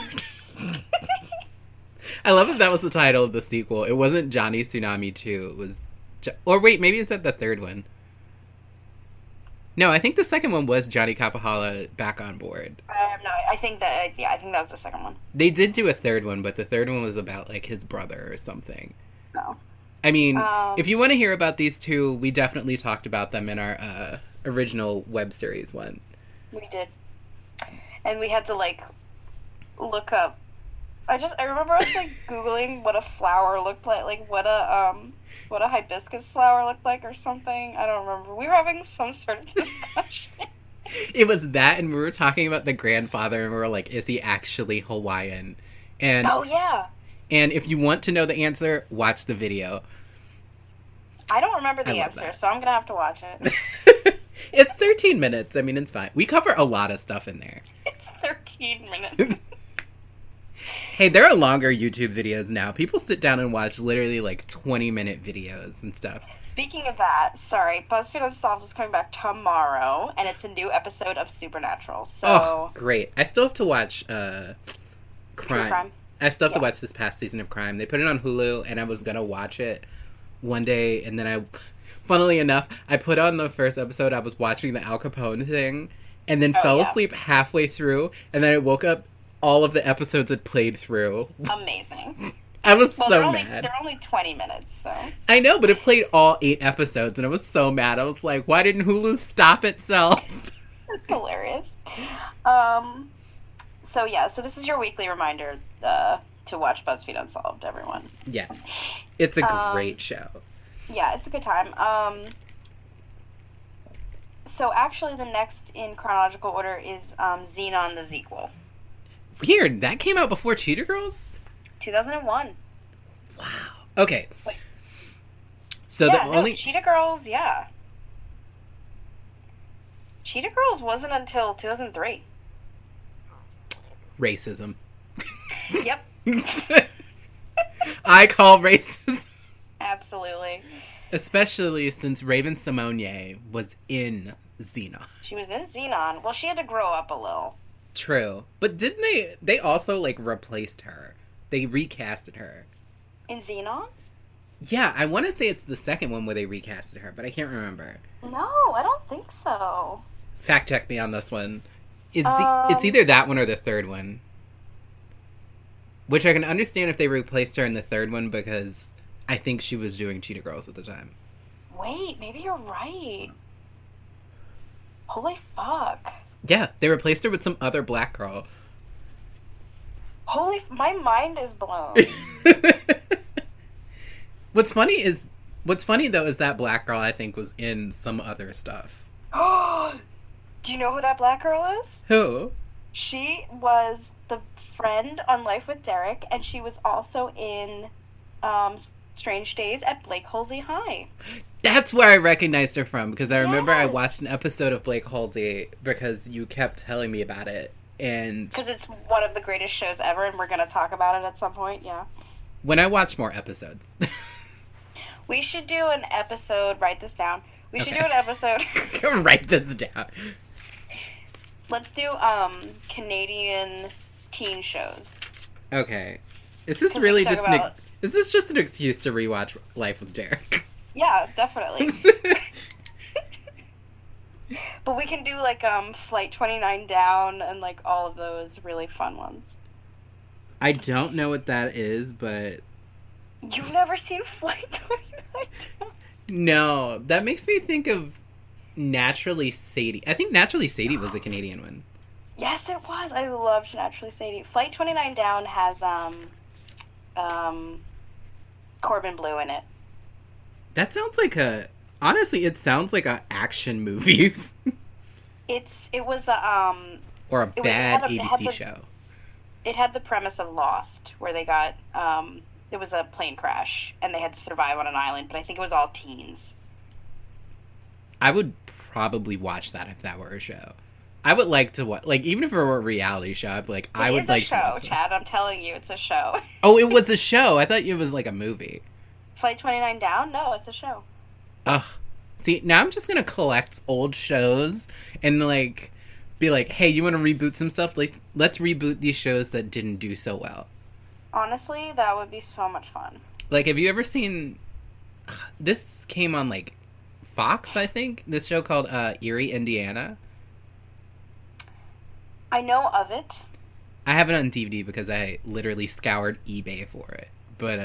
I love that was the title of the sequel. It wasn't Johnny Tsunami 2. It was... Or wait, maybe is that the third one? No, I think the second one was Johnny Kapahala Back on Board. No, I think that was the second one. They did do a third one, but the third one was about, like, his brother or something. No. I mean, if you want to hear about these two, we definitely talked about them in our original web series one. We did. And we had to, like, look up. I remember I was, like, Googling what a flower looked like what a hibiscus flower looked like or something. I don't remember. We were having some sort of discussion. It was that, and we were talking about the grandfather, and we were like, is he actually Hawaiian? And oh, yeah. And if you want to know the answer, watch the video. I don't remember the answer, so I'm going to have to watch it. It's 13 minutes. I mean, it's fine. We cover a lot of stuff in there. It's 13 minutes. Hey, there are longer YouTube videos now. People sit down and watch literally like 20-minute videos and stuff. Speaking of that, sorry, BuzzFeed Unsolved is coming back tomorrow, and it's a new episode of Supernatural. So, oh, great. I still have to watch Crime. I still have to watch this past season of Crime. They put it on Hulu, and I was going to watch it one day, and then funnily enough, I put on the first episode. I was watching the Al Capone thing, and then fell asleep halfway through, and then I woke up, all of the episodes had played through. Amazing. I was so mad. They're only 20 minutes, so. I know, but it played all 8 episodes, and I was so mad. I was like, why didn't Hulu stop itself? That's hilarious. So this is your weekly reminder to watch BuzzFeed Unsolved, everyone. Yes. It's a great show. Yeah, it's a good time. So actually the next in chronological order is Xenon the sequel. Weird. That came out before Cheetah Girls? 2001. Wow. Okay. Wait. So Cheetah Girls, yeah. Cheetah Girls wasn't until 2003. Racism. Yep. I call racism. Absolutely. Especially since Raven-Symoné was in Xenon. She was in Xenon. Well, she had to grow up a little. True. But didn't they also, like, replaced her? They recasted her. In Xenon? Yeah, I want to say it's the second one where they recasted her, but I can't remember. No, I don't think so. Fact check me on this one. It's either that one or the third one. Which I can understand if they replaced her in the third one, because I think she was doing Cheetah Girls at the time. Wait, maybe you're right. Holy fuck. Yeah, they replaced her with some other black girl. My mind is blown. What's funny though is that black girl I think was in some other stuff. Do you know who that black girl is? Who? She was the friend on Life with Derek, and she was also in Strange Days at Blake Halsey High. That's where I recognized her from, because I remember I watched an episode of Blake Halsey because you kept telling me about it. And because it's one of the greatest shows ever, and we're going to talk about it at some point, yeah. When I watch more episodes. We should do an episode, write this down. We should do an episode. Write this down. Let's do Canadian teen shows. Okay. Is this really just is this just an excuse to rewatch Life with Derek? Yeah, definitely. But we can do like Flight 29 Down and like all of those really fun ones. I don't know what that is, but You've never seen Flight 29 Down? no, that makes me think of Naturally Sadie. I think Naturally Sadie was a Canadian one. Yes, it was. I loved Naturally Sadie. Flight 29 Down has Corbin Bleu in it. That sounds like honestly, it sounds like an action movie. It was a or a bad ABC the, show. It had the premise of Lost, where they got it was a plane crash and they had to survive on an island, but I think it was all teens. I would probably watch that if that were a show. I would like to watch, like, even if it were a reality show, I'd be like, I would like to watch it. It's a show, Chad. I'm telling you, it's a show. Oh, it was a show. I thought it was like a movie. Flight 29 Down? No, it's a show. Ugh. See, now I'm just gonna collect old shows and, like, be like, hey, you want to reboot some stuff? Like, let's reboot these shows that didn't do so well. Honestly, that would be so much fun. Like, have you ever seen... This came on, like, Fox, I think? This show called Erie, Indiana. I know of it. I have it on DVD because I literally scoured eBay for it. But,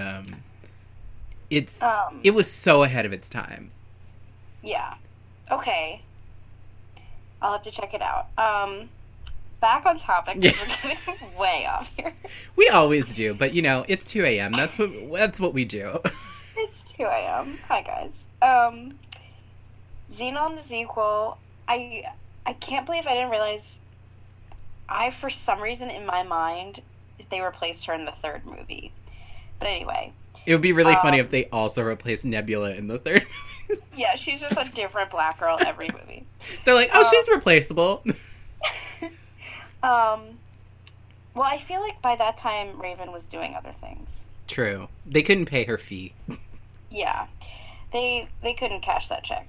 it was so ahead of its time. Yeah. Okay. I'll have to check it out. Back on topic. Yeah. We're getting way off here. We always do, but you know, it's 2 a.m. That's what we do. It's 2 a.m. Hi guys. Xenon the sequel. I can't believe I didn't realize. For some reason in my mind, they replaced her in the third movie. But anyway. It would be really funny if they also replaced Nebula in the third movie. Yeah, she's just a different black girl every movie. They're like, oh, she's replaceable. Well, I feel like by that time, Raven was doing other things. True. They couldn't pay her fee. Yeah. They couldn't cash that check.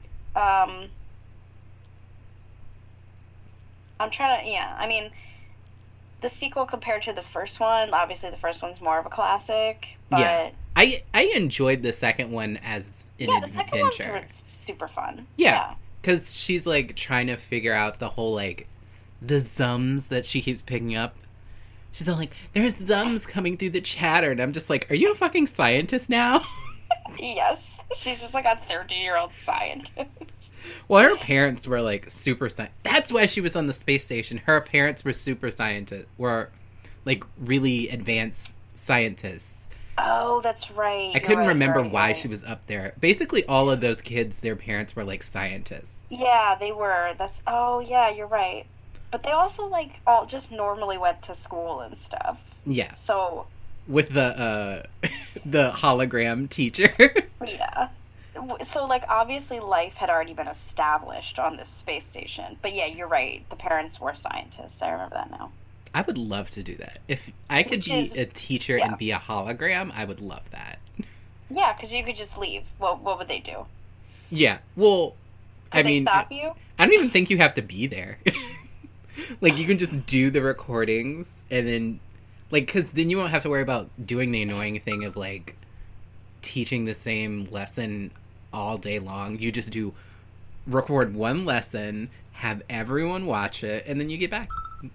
I'm trying to, yeah, I mean, the sequel compared to the first one, obviously the first one's more of a classic, but... Yeah. I enjoyed the second one as an adventure. The second one's super fun. Yeah. Because she's, like, trying to figure out the whole, like, the zums that she keeps picking up. She's all like, there's zums coming through the chatter. And I'm just like, are you a fucking scientist now? Yes. She's just like a 30-year-old scientist. Well, her parents were, like, super scientists. That's why she was on the space station. Her parents were super scientists. Were, like, really advanced scientists. Oh, that's right. I couldn't remember why she was up there. Basically, all of those kids, their parents were, like, scientists. Yeah, they were. Oh, yeah, you're right. But they also, like, all just normally went to school and stuff. Yeah. So... With the hologram teacher. Yeah. So, like, obviously life had already been established on this space station. But yeah, you're right. The parents were scientists. I remember that now. I would love to do that. If I could be a teacher and be a hologram, I would love that. Yeah, because you could just leave. What would they do? Yeah. Well, Could they stop you? I don't even think you have to be there. Like, you can just do the recordings and then... Like, because then you won't have to worry about doing the annoying thing of, like, teaching the same lesson all day long. You just record one lesson, have everyone watch it, and then you get back.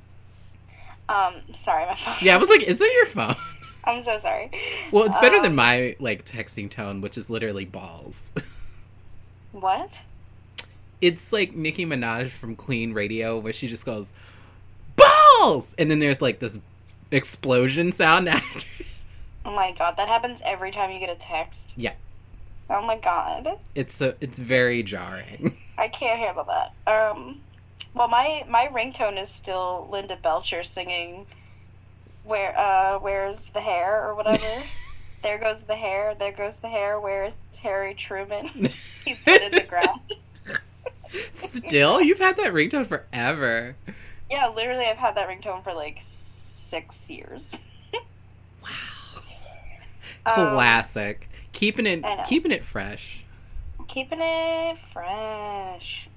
Sorry, my phone. Yeah, I was like, is that your phone? I'm so sorry. Well, it's better than my, like, texting tone, which is literally balls. What? It's like Nicki Minaj from Clean Radio, where she just goes, balls! And then there's, like, this explosion sound after. Oh my god, that happens every time you get a text. Yeah. Oh my god. It's very jarring. I can't handle that. Well, my ringtone is still Linda Belcher singing Where's the Hair or whatever. There goes the hair, where's Harry Truman? He's dead in the ground. Still? You've had that ringtone forever. Yeah, literally I've had that ringtone for like 6 years. Wow. Classic. Keeping it fresh. Keeping it fresh.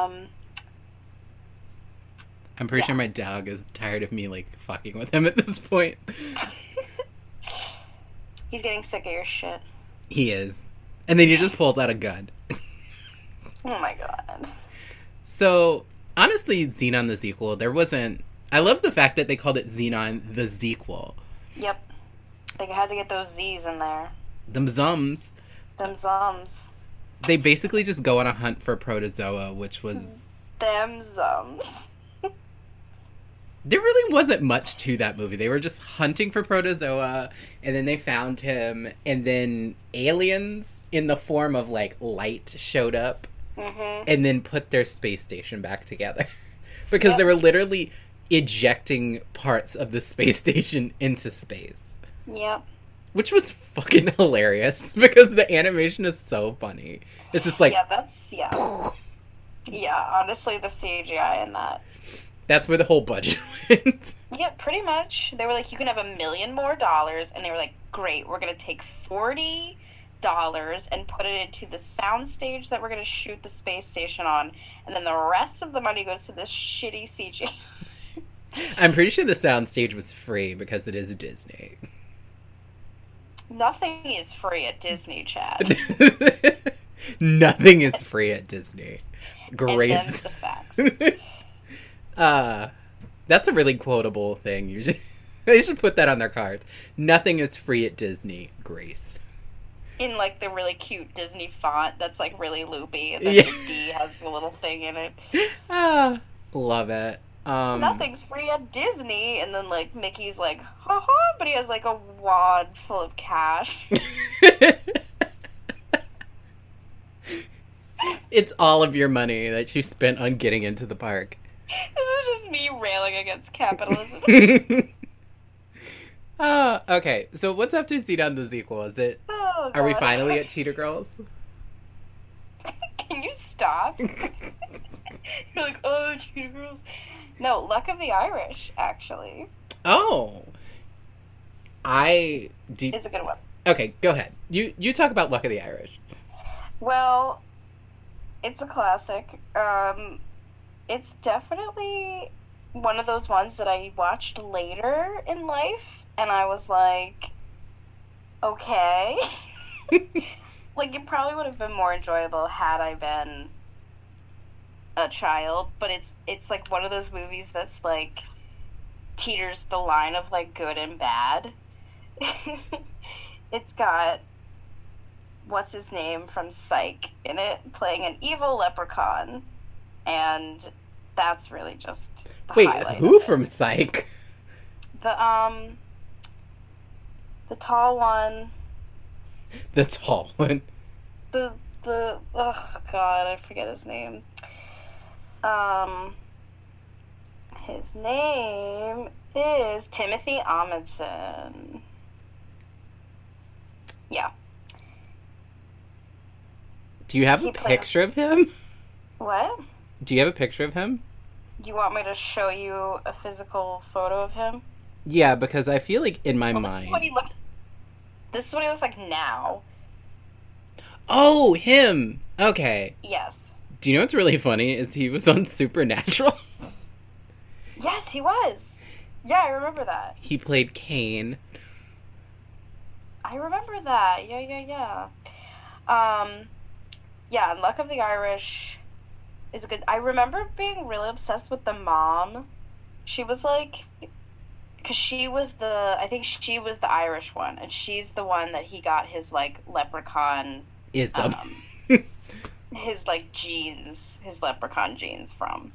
I'm pretty sure my dog is tired of me, like, fucking with him at this point. He's getting sick of your shit. He is. And then he just pulls out a gun. Oh my god. So, honestly, Xenon the sequel, there wasn't... I love the fact that they called it Xenon the sequel. Yep. They had to get those Z's in there. Them Zums. Them Zums. They basically just go on a hunt for Protozoa, which was... Them Zums. There really wasn't much to that movie. They were just hunting for Protozoa, and then they found him, and then aliens in the form of, like, light showed up, and then put their space station back together. Because they were literally ejecting parts of the space station into space. Yep. Which was fucking hilarious, because the animation is so funny. It's just like... Yeah, yeah, honestly, the CGI in that. That's where the whole budget went. Yeah, pretty much. They were like, you can have $1 million more, and they were like, great, we're going to take $40 and put it into the soundstage that we're going to shoot the space station on, and then the rest of the money goes to this shitty CG. I'm pretty sure the soundstage was free because it is Disney. Nothing is free at Disney, Chad. Nothing is free at Disney. Grace. And the facts. That's a really quotable thing. They should put that on their cards. Nothing is free at Disney. Grace. In, like, the really cute Disney font that's, like, really loopy. And then the D has the little thing in it. Love it. Nothing's free at Disney. And then, like, Mickey's like, ha-ha, but he has, like, a wad full of cash. It's all of your money that you spent on getting into the park. This is just me railing against capitalism. Okay, so what's after Xenon the sequel? Is it... Oh, Are we finally at Cheetah Girls? Can you stop? You're like, oh, Cheetah Girls. No, Luck of the Irish, actually. Oh. It's a good one. Okay, go ahead. You talk about Luck of the Irish. Well, it's a classic. It's definitely one of those ones that I watched later in life, and I was like, okay. Like, it probably would have been more enjoyable had I been a child, but it's like one of those movies that's, like, teeters the line of, like, good and bad. It's got, what's his name from Psych in it, playing an evil leprechaun. And that's really just the highlight. Wait, who from Psych? The tall one. The tall one. The oh god, I forget his name. His name is Timothy Amundsen. Yeah. Do you have a picture of him? What? Do you have a picture of him? You want me to show you a physical photo of him? Yeah, because I feel like in my mind... This is what he looks like now. Oh, him! Okay. Yes. Do you know what's really funny? Is he was on Supernatural. Yes, he was. Yeah, I remember that. He played Kane. I remember that. Yeah. Yeah, and Luck of the Irish is a good... I remember being really obsessed with the mom. She was like... Because she was the... I think she was the Irish one. And she's the one that he got his, like, leprechaun... his, like, genes. His leprechaun genes from.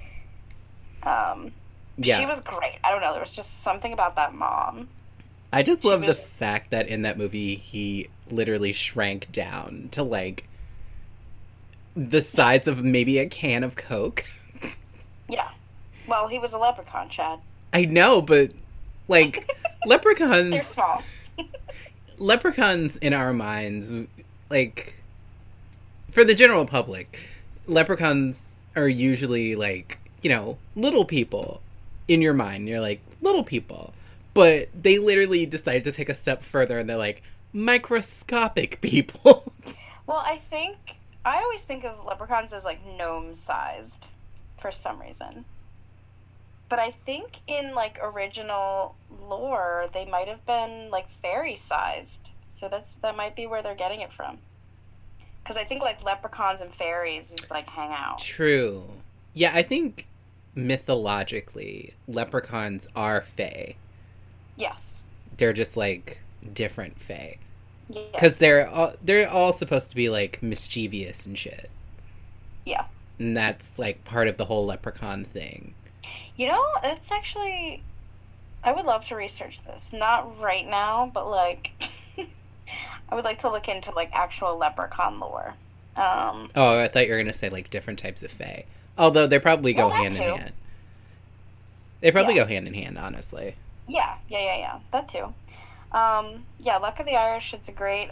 Yeah. She was great. I don't know. There was just something about that mom. I just love the fact that in that movie he literally shrank down to, like... the size of maybe a can of Coke. Yeah. Well, he was a leprechaun, Chad. I know, but, like, leprechauns... They're small. Leprechauns in our minds, like, for the general public, leprechauns are usually, like, you know, little people in your mind. You're like, little people. But they literally decide to take a step further and they're like, microscopic people. Well, I always think of leprechauns as, like, gnome-sized for some reason. But I think in, like, original lore, they might have been, like, fairy-sized. So that might be where they're getting it from. Because I think, like, leprechauns and fairies just, like, hang out. True. Yeah, I think mythologically, leprechauns are fae. Yes. They're just, like, different fae. Yes. Because they're all supposed to be, like, mischievous and shit. Yeah. And that's, like, part of the whole leprechaun thing. You know, it's actually... I would love to research this. Not right now, but, like... I would like to look into, like, actual leprechaun lore. Oh, I thought you were going to say, like, different types of fae. Although they probably go hand in hand. They probably go hand in hand, honestly. Yeah. That too. Yeah, Luck of the Irish, it's a great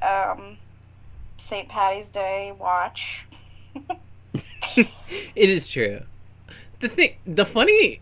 St. Patty's Day watch. It is true. The funny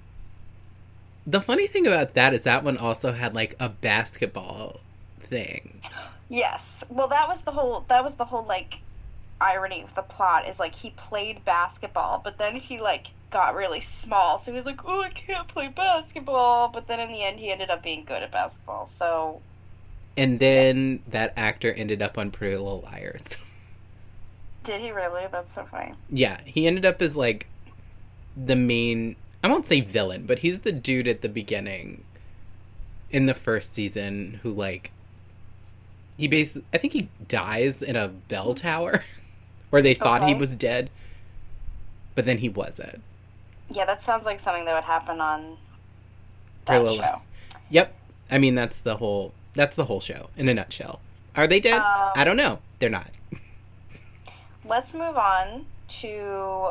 thing about that is that one also had, like, a basketball thing. Yes. Well, that was the whole like irony of the plot is like he played basketball, but then he like got really small, so he was like, "Oh, I can't play basketball." But then in the end, he ended up being good at basketball. So. And then that actor ended up on Pretty Little Liars. Did he really? That's so funny. Yeah, he ended up as like the main. I won't say villain, but he's the dude at the beginning in the first season who like. I think he dies in a bell tower, or they thought he was dead, but then he wasn't. Yeah, that sounds like something that would happen on that show. Yep, I mean that's the whole show in a nutshell. Are they dead? I don't know. They're not. Let's move on to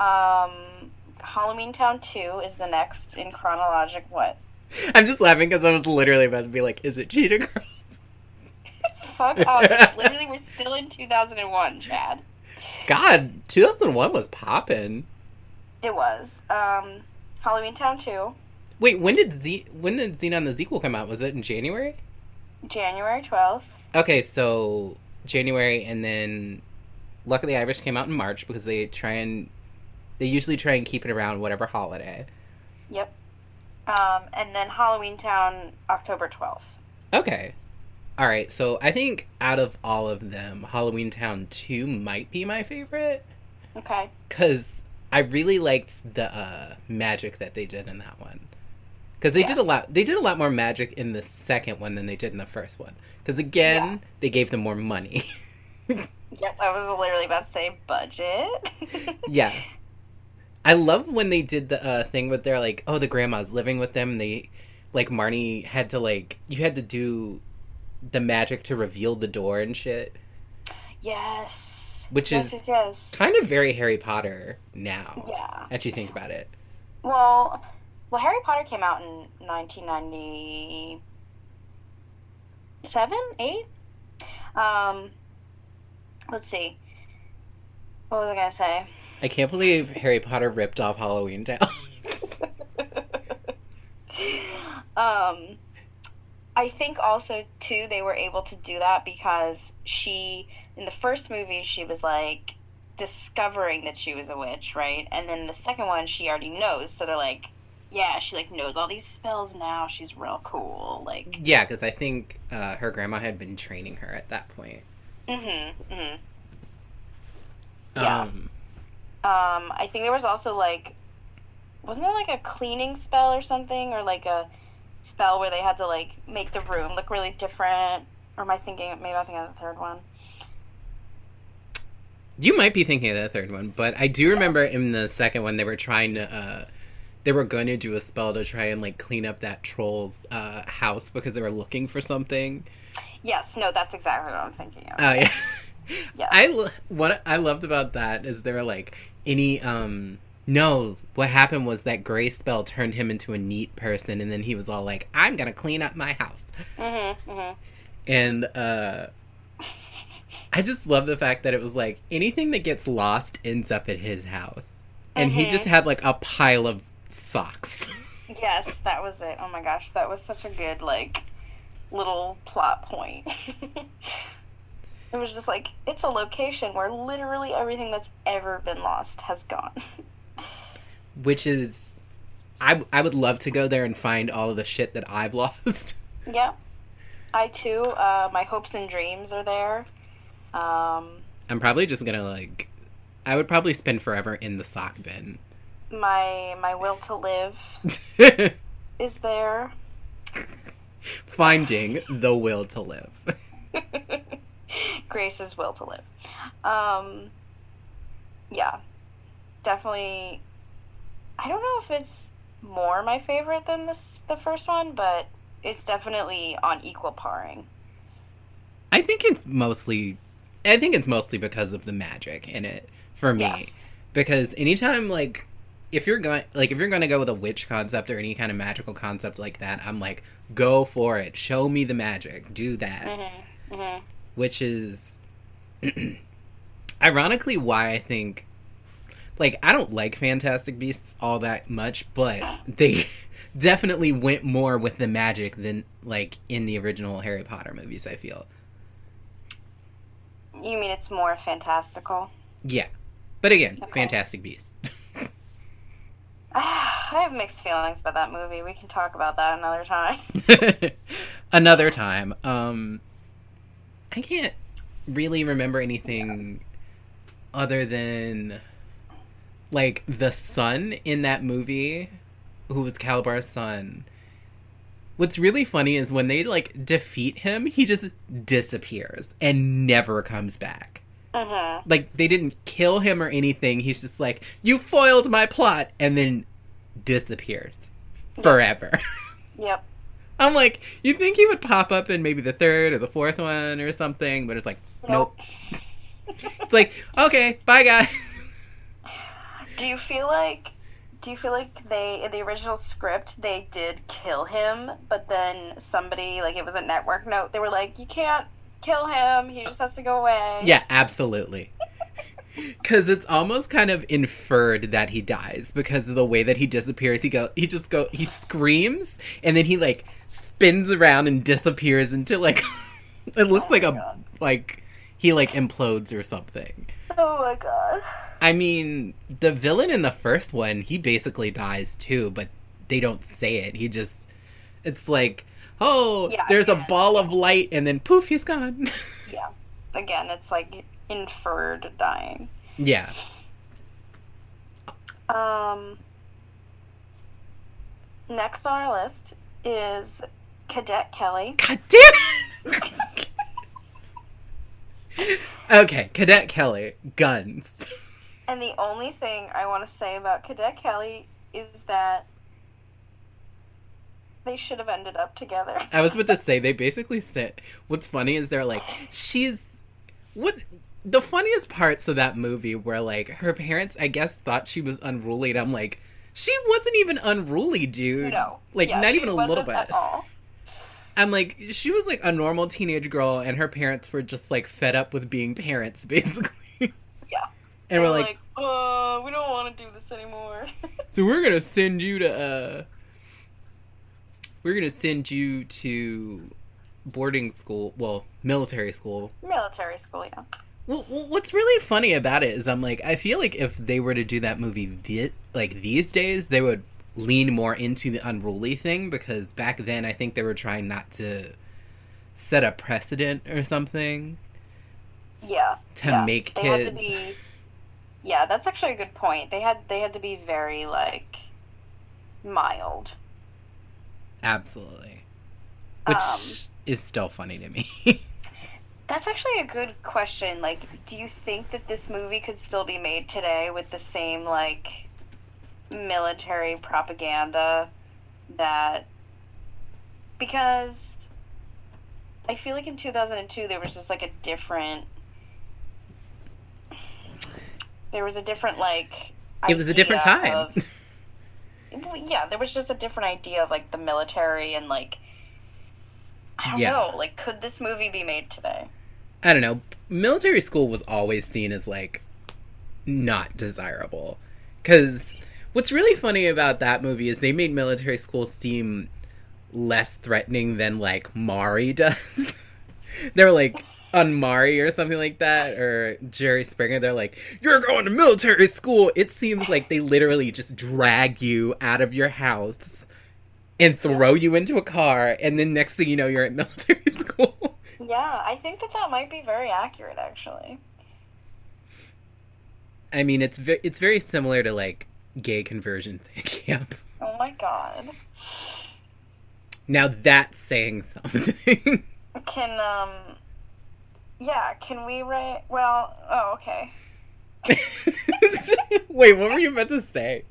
Halloween Town 2 is the next in chronologic what? I'm just laughing because I was literally about to be like, is it Cheetah Girls? Fuck off. Literally, we're still in 2001, Chad. God, 2001 was poppin'. It was. Halloween Town 2. Wait, when did Xenon the sequel come out? Was it in January? January 12th. Okay, so January, and then Luck of the Irish came out in March because they usually try and keep it around whatever holiday. Yep. And then Halloween Town, October 12th. Okay. Alright, so I think out of all of them, Halloween Town 2 might be my favorite. Okay. Because I really liked the magic that they did in that one. Because they did a lot more magic in the second one than they did in the first one. Because again, they gave them more money. Yep, I was literally about to say budget. Yeah. I love when they did the thing with their, like, the grandma's living with them, and they, like, Marnie had to, like, you had to do the magic to reveal the door and shit. Yes. Which is kind of very Harry Potter now. Yeah. As you think about it. Well, Harry Potter came out in 1997, 8? Let's see. What was I going to say? I can't believe Harry Potter ripped off Halloween Town. I think also, too, they were able to do that because in the first movie, she was, like, discovering that she was a witch, right? And then the second one, she already knows, so they're like, yeah, she, like, knows all these spells now, she's real cool, like... Yeah, because I think her grandma had been training her at that point. Yeah. I think there was also, like... Wasn't there, like, a cleaning spell or something? Or, like, a spell where they had to, like, make the room look really different? Or am I thinking... Maybe I'm thinking of the third one. You might be thinking of the third one, but I do remember in the second one they were trying to... they were going to do a spell to try and, like, clean up that troll's house because they were looking for something. Yes, no, that's exactly what I'm thinking of. Oh, yeah. Yeah. What I loved about that is they were like, no, what happened was that gray spell turned him into a neat person, and then he was all like, I'm gonna clean up my house. And, I just love the fact that it was like, anything that gets lost ends up at his house. And he just had, like, a pile of socks. Yes, that was it. Oh my gosh, that was such a good, like, little plot point. It was just like, it's a location where literally everything that's ever been lost has gone. Which is... I would love to go there and find all of the shit that I've lost. Yeah. I, too. My hopes and dreams are there. I'm probably just gonna, like... I would probably spend forever in the sock bin. My will to live is there. Finding the will to live. Grace's will to live. Yeah, definitely. I don't know if it's more my favorite than the first one, but it's definitely on equal paring. I think it's mostly because of the magic in it for me. Yes. Because anytime if you're going to go with a witch concept or any kind of magical concept like that, I'm like, go for it. Show me the magic. Do that. Mm-hmm. Mm-hmm. Which is ironically why I think I don't like Fantastic Beasts all that much, but they definitely went more with the magic than in the original Harry Potter movies, I feel. You mean it's more fantastical? Yeah. But again, Okay. Fantastic Beasts. I have mixed feelings about that movie. We can talk about that another time. Another time. I can't really remember anything other than the son in that movie, who was Calabar's son. What's really funny is when they defeat him, he just disappears and never comes back. Mm-hmm. They didn't kill him or anything. He's just you foiled my plot, and then disappears forever. Yep. I'm you think he would pop up in maybe the third or the fourth one or something, but it's nope. It's okay, bye guys. Do you feel like they, in the original script, they did kill him, but then somebody, it was a network note, they were you can't kill him, he just has to go away? Yeah, absolutely. Because it's almost kind of inferred that he dies because of the way that he disappears. He screams, and then he spins around and disappears into it looks he implodes or something. Oh my god. I mean, the villain in the first one, he basically dies too, but they don't say it. It's there's a ball of light, and then poof, he's gone. Yeah. Again, it's inferred dying. Yeah. Next on our list is Cadet Kelly. God damn it! Okay, Cadet Kelly, guns. And the only thing I want to say about Cadet Kelly is that they should have ended up together. I was about to say, they basically said, what's funny is they're the funniest parts of that movie were her parents, I guess, thought she was unruly, and I'm she wasn't even unruly, dude. No. Not even a little bit. At all. I'm she was a normal teenage girl, and her parents were just fed up with being parents, basically. Yeah. And we're we don't want to do this anymore. So we're gonna send you to boarding school, well, military school. Military school, yeah. Well, what's really funny about it is I feel if they were to do that movie these days, they would lean more into the unruly thing, because back then I think they were trying not to set a precedent or something. Yeah. To make they kids. Had to be, yeah, that's actually a good point. They had to be very mild. Absolutely. Which is still funny to me. That's actually a good question. Do you think that this movie could still be made today with the same, military propaganda because I feel in 2002 there was just a different it was a different time. Yeah, there was just a different idea of the military, and I don't know, could this movie be made today? I don't know. Military school was always seen as not desirable, because what's really funny about that movie is they made military school seem less threatening than Maury does. They're on Maury or something like that, or Jerry Springer, they're you're going to military school. It seems they literally just drag you out of your house and throw you into a car, and then next thing you know, you're at military school. Yeah, I think that might be very accurate, actually. I mean, it's very similar to gay conversion camp. Oh my god. Now that's saying something. Can we write, well, oh, okay. Wait, what were you about to say?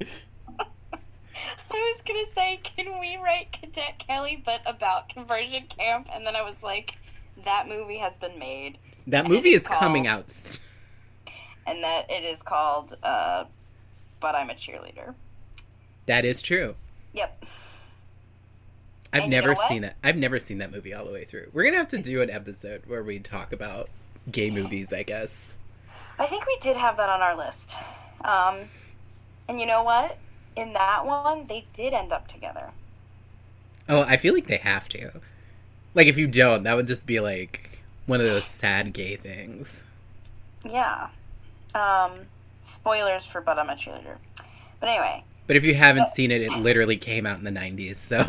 I was gonna say, can we write Cadet Kelly, but about conversion camp? And then I was like, that movie has been made. That movie is coming out. And that it is called, But I'm a Cheerleader. That is true. Yep. I've never seen it. I've never seen that movie all the way through. We're gonna have to do an episode where we talk about gay movies, I guess. I think we did have that on our list. And you know what? In that one, they did end up together. Oh, I feel like they have to. Like, if you don't, that would just be, like, one of those sad gay things. Yeah. Spoilers for But I'm a Cheerleader. But anyway. But if you haven't seen it, it literally came out in the 90s, so...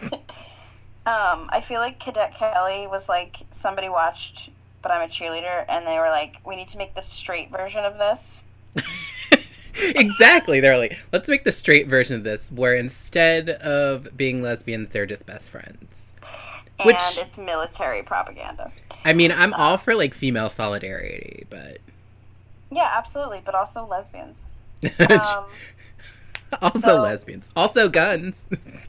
I feel like Cadet Kelly was like, somebody watched But I'm a Cheerleader, and they were like, we need to make the straight version of this. Exactly. They're like, let's make the straight version of this, where instead of being lesbians, they're just best friends. And it's military propaganda. I mean, I'm all for, like, female solidarity, but... Yeah, absolutely, but also lesbians. Lesbians. Also guns.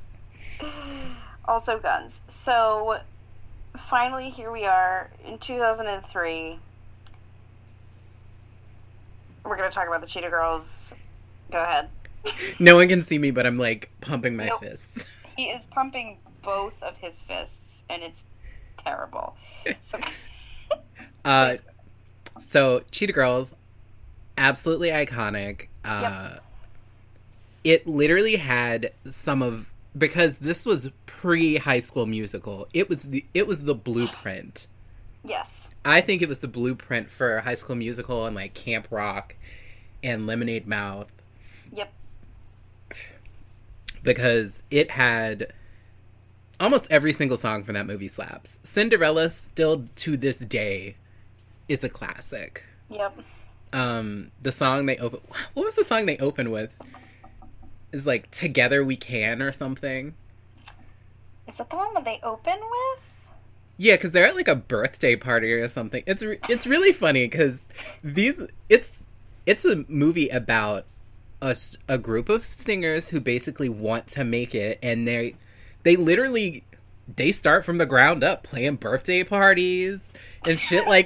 Also guns. So, finally, here we are in 2003. We're going to talk about the Cheetah Girls. Go ahead. No one can see me, but I'm, like, pumping my fists. He is pumping both of his fists, and it's terrible. So Cheetah Girls, absolutely iconic. Yep. It literally had because this was pre-High School Musical. It was the blueprint. Yes. I think it was the blueprint for High School Musical and, like, Camp Rock and Lemonade Mouth. Yep. Because it had almost every single song from that movie slaps. Cinderella, still to this day, is a classic. Yep. The song what was the song they opened with? Is like Together We Can or something. Is that the one that they open with? Yeah, because they're at, like, a birthday party or something. It's really funny because it's a movie about a group of singers who basically want to make it, and they literally start from the ground up playing birthday parties and shit like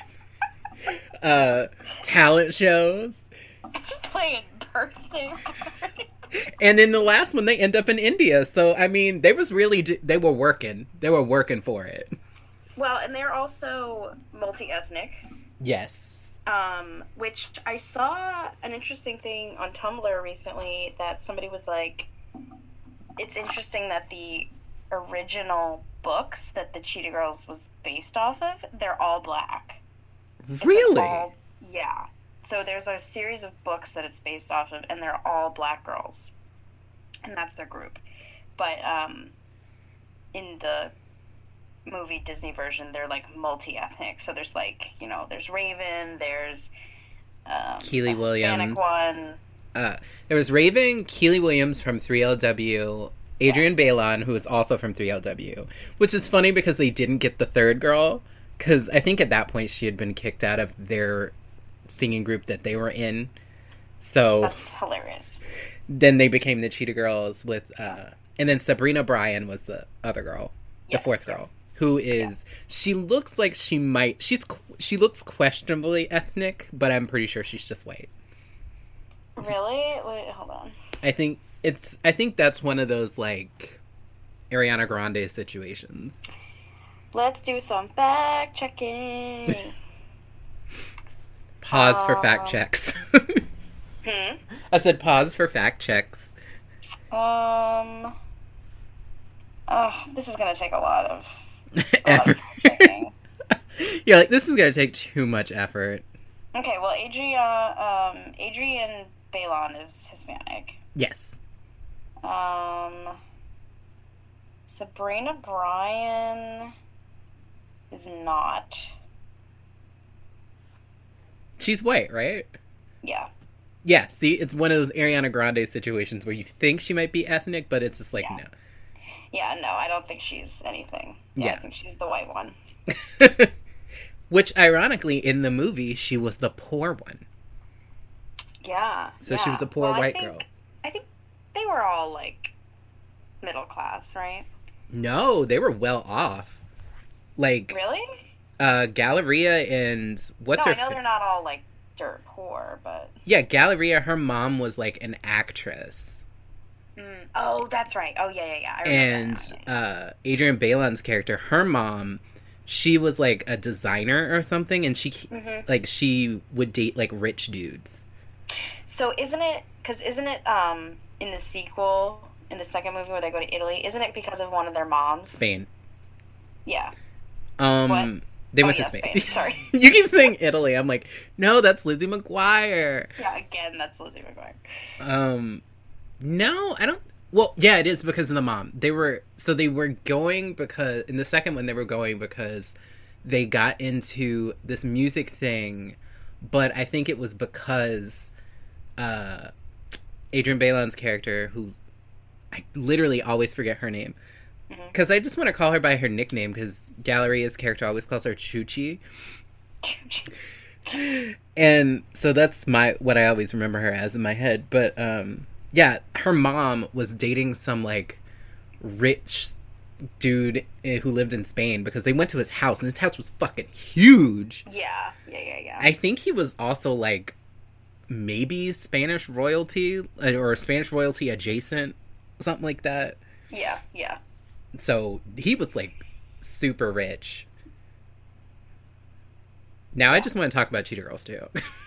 that. Talent shows. Playing birthday parties. And in the last one, they end up in India. So, I mean, they were working. They were working for it. Well, and they're also multi-ethnic. Yes. Which I saw an interesting thing on Tumblr recently that somebody was like, it's interesting that the original books that the Cheetah Girls was based off of, they're all black. Really? Yeah. So there's a series of books that it's based off of, and they're all black girls. And that's their group. But in the movie Disney version, they're, like, multi-ethnic. So there's, like, there's Raven, there's Keely Williams. Hispanic one. There was Raven, Keely Williams from 3LW, Adrienne Bailon, who is also from 3LW. Which is funny because they didn't get the third girl. Because I think at that point she had been kicked out of their singing group that they were in. So that's hilarious. Then they became the Cheetah Girls with and then Sabrina Bryan was the other girl, the fourth girl, who is she looks like she looks questionably ethnic, but I'm pretty sure she's just white. Really? Wait, hold on. I think that's one of those, like, Ariana Grande situations. Let's do some fact checking. Pause for fact checks. I said pause for fact checks. This is gonna take a lot of effort. You're like, this is gonna take too much effort. Okay, well, Adrienne Bailon is Hispanic. Yes. Sabrina Bryan is not. She's white, right? Yeah. Yeah, see, it's one of those Ariana Grande situations where you think she might be ethnic, but it's just like, Yeah. no. Yeah, no, I don't think she's anything. Yeah, I Yeah. think she's the white one. Which, ironically, in the movie, she was the poor one. Yeah. So yeah. she was a poor Well, white girl. I think they were all like middle class, right? No, they were well off. Like, Really? Galleria and what's No, her I know they're not all like dirt poor, but Yeah, Galleria, her mom was like an actress. oh, that's right. Oh, yeah, yeah, yeah. I remember And that now. Yeah. Adrian Bailon's character, her mom, she was like a designer or something, and she would date like rich dudes. So isn't it? Because isn't it in the sequel, in the second movie where they go to Italy? Isn't it because of one of their moms? Spain. Yeah. What? They went to yeah, Spain. Sorry. You keep saying Italy. I'm like, no, that's Lizzie McGuire. Yeah, again, that's Lizzie McGuire. No, I don't. Well, yeah, it is because of the mom. They were going because in the second one they were going because they got into this music thing, but I think it was because Adrian Bailon's character, who I literally always forget her name, because I just want to call her by her nickname because Galleria's character always calls her Chuchi. And so that's what I always remember her as in my head. But yeah, her mom was dating some like rich dude who lived in Spain because they went to his house and his house was fucking huge. Yeah. I think he was also like maybe Spanish royalty or Spanish royalty adjacent, something like that. Yeah. So he was like super rich. Now I just want to talk about Cheetah Girls too.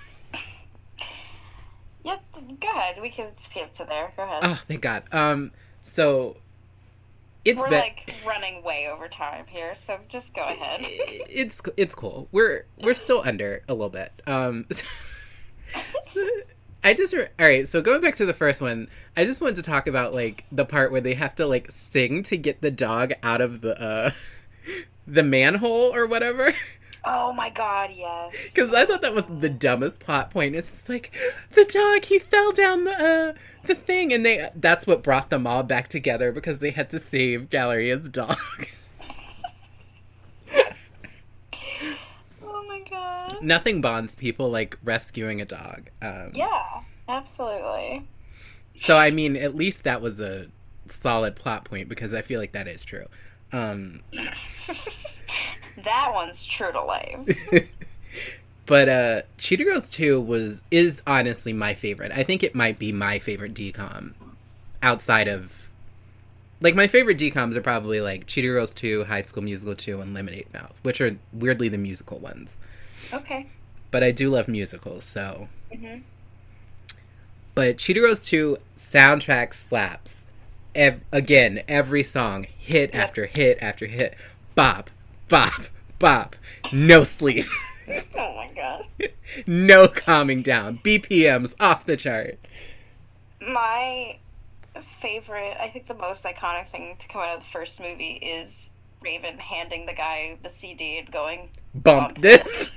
Yeah, go ahead. We can skip to there. Go ahead. Oh, thank God. So We're like running way over time here, so just go ahead. It's cool. We're still under a little bit. All right. So going back to the first one, I just wanted to talk about like the part where they have to like sing to get the dog out of the manhole or whatever. Oh my God, yes. Because I thought that was the dumbest plot point. It's just like, the dog, he fell down the thing. And that's what brought them all back together because they had to save Galleria's dog. Oh my God. Nothing bonds people like rescuing a dog. Yeah, absolutely. So, I mean, at least that was a solid plot point because I feel like that is true. That one's true to life. But Cheetah Girls 2 is honestly my favorite. I think it might be my favorite DCOM outside of... Like, my favorite DCOMs are probably, like, Cheetah Girls 2, High School Musical 2, and Lemonade Mouth, which are weirdly the musical ones. Okay. But I do love musicals, so... Mm-hmm. But Cheetah Girls 2 soundtrack slaps. Again, every song, hit after hit after hit. Bop, bop, bop. No sleep. Oh my God. No calming down. BPMs off the chart. My favorite, I think the most iconic thing to come out of the first movie is Raven handing the guy the CD and going, Bump this.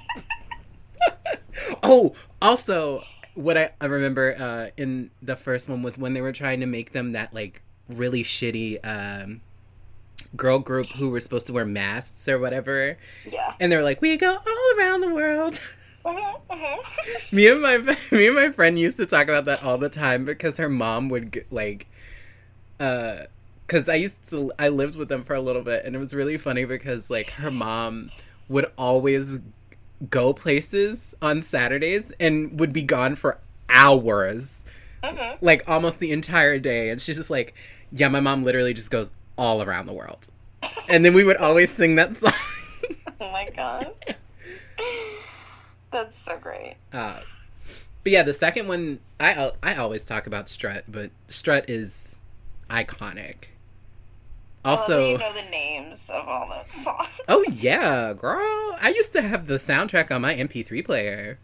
Oh, also, what I remember in the first one was when they were trying to make them that, like, really shitty girl group who were supposed to wear masks or whatever. Yeah. And they were like, we go all around the world. Mm-hmm. Me and my friend used to talk about that all the time because her mom would like, because I lived with them for a little bit, and it was really funny because like her mom would always go places on Saturdays and would be gone for hours, like almost the entire day, and she's just like, yeah, my mom literally just goes all around the world, and then we would always sing that song. Oh my God. That's so great. But yeah, the second one, I always talk about Strut, but Strut is iconic. Also, you know the names of all the songs. Oh yeah, girl! I used to have the soundtrack on my MP3 player.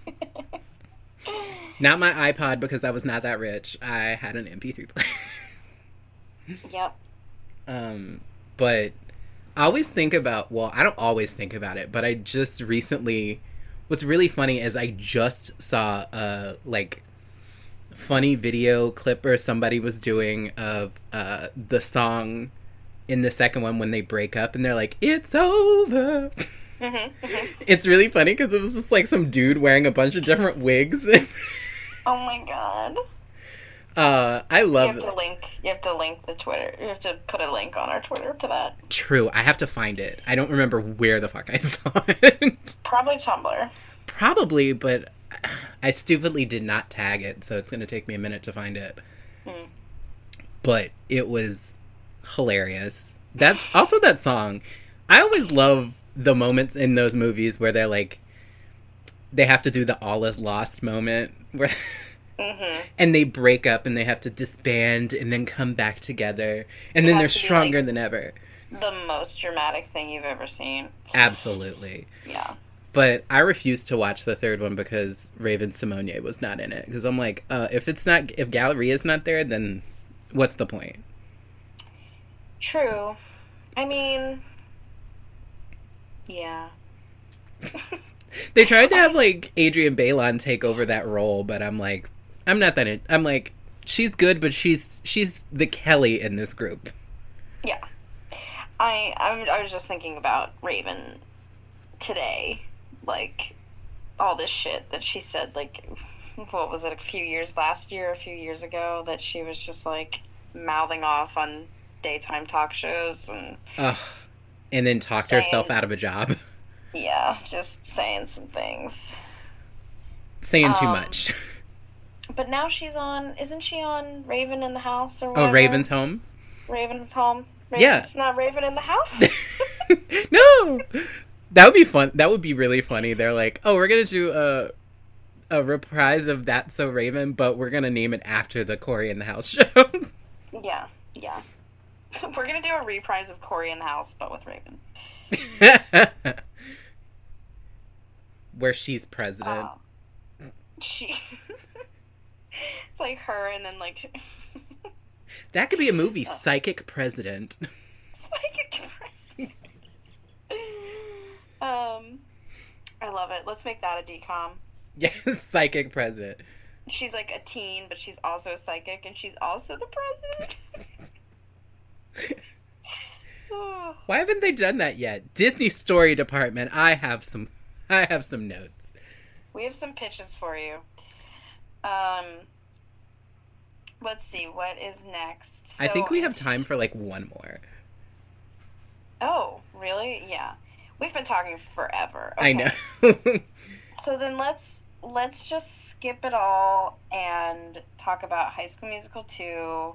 Not my iPod because I was not that rich. I had an MP3 player. Yep. But I always think about, well, I don't always think about it, but I just recently What's really funny is I just saw a like funny video clip or somebody was doing of the song in the second one when they break up and they're like, "It's over." It's really funny because it was just like some dude wearing a bunch of different wigs. Oh my god. I love. You have to link the Twitter. You have to put a link on our Twitter to that. True, I have to find it. I don't remember where the fuck I saw it. Probably Tumblr. Probably, but I stupidly did not tag it, so it's going to take me a minute to find it. But it was hilarious. That's also that song. I always love the moments in those movies where they're like, they have to do the all is lost moment where and they break up and they have to disband and then come back together and then they're stronger than ever. The most dramatic thing you've ever seen. Absolutely. Yeah. But I refused to watch the third one because Raven Simone was not in it. Because I'm like, if Galleria's not there, then what's the point? True. I mean, yeah. They tried to have, like, Adrienne Bailon take over that role, but I'm like, I'm not that I'm like, she's good, but she's the Kelly in this group. Yeah. I was just thinking about Raven today. Like, all this shit that she said, like, what was it, a few years ago, that she was just, like, mouthing off on daytime talk shows and then talked herself out of a job. Yeah, just saying some things. Saying too much. But now isn't she on Raven in the House or whatever? Oh, Raven's Home? Raven's Home. Yeah. It's not Raven in the House? No! That would be fun. That would be really funny. They're like, oh, we're going to do a reprise of That's So Raven, but we're going to name it after the Cory in the House show. Yeah. We're going to do a reprise of Cory in the House, but with Raven. Where she's president. It's like her and then like... That could be a movie, Psychic President. Psychic President. I love it. Let's make that a DCOM. Yes, Psychic President. She's like a teen, but she's also a psychic, and she's also the president. Why haven't they done that yet? Disney Story Department, I have some notes. We have some pitches for you. Let's see, what is next? I think we have time for like one more. Oh, really? Yeah. We've been talking forever. Okay. I know. So then let's just skip it all and talk about High School Musical 2.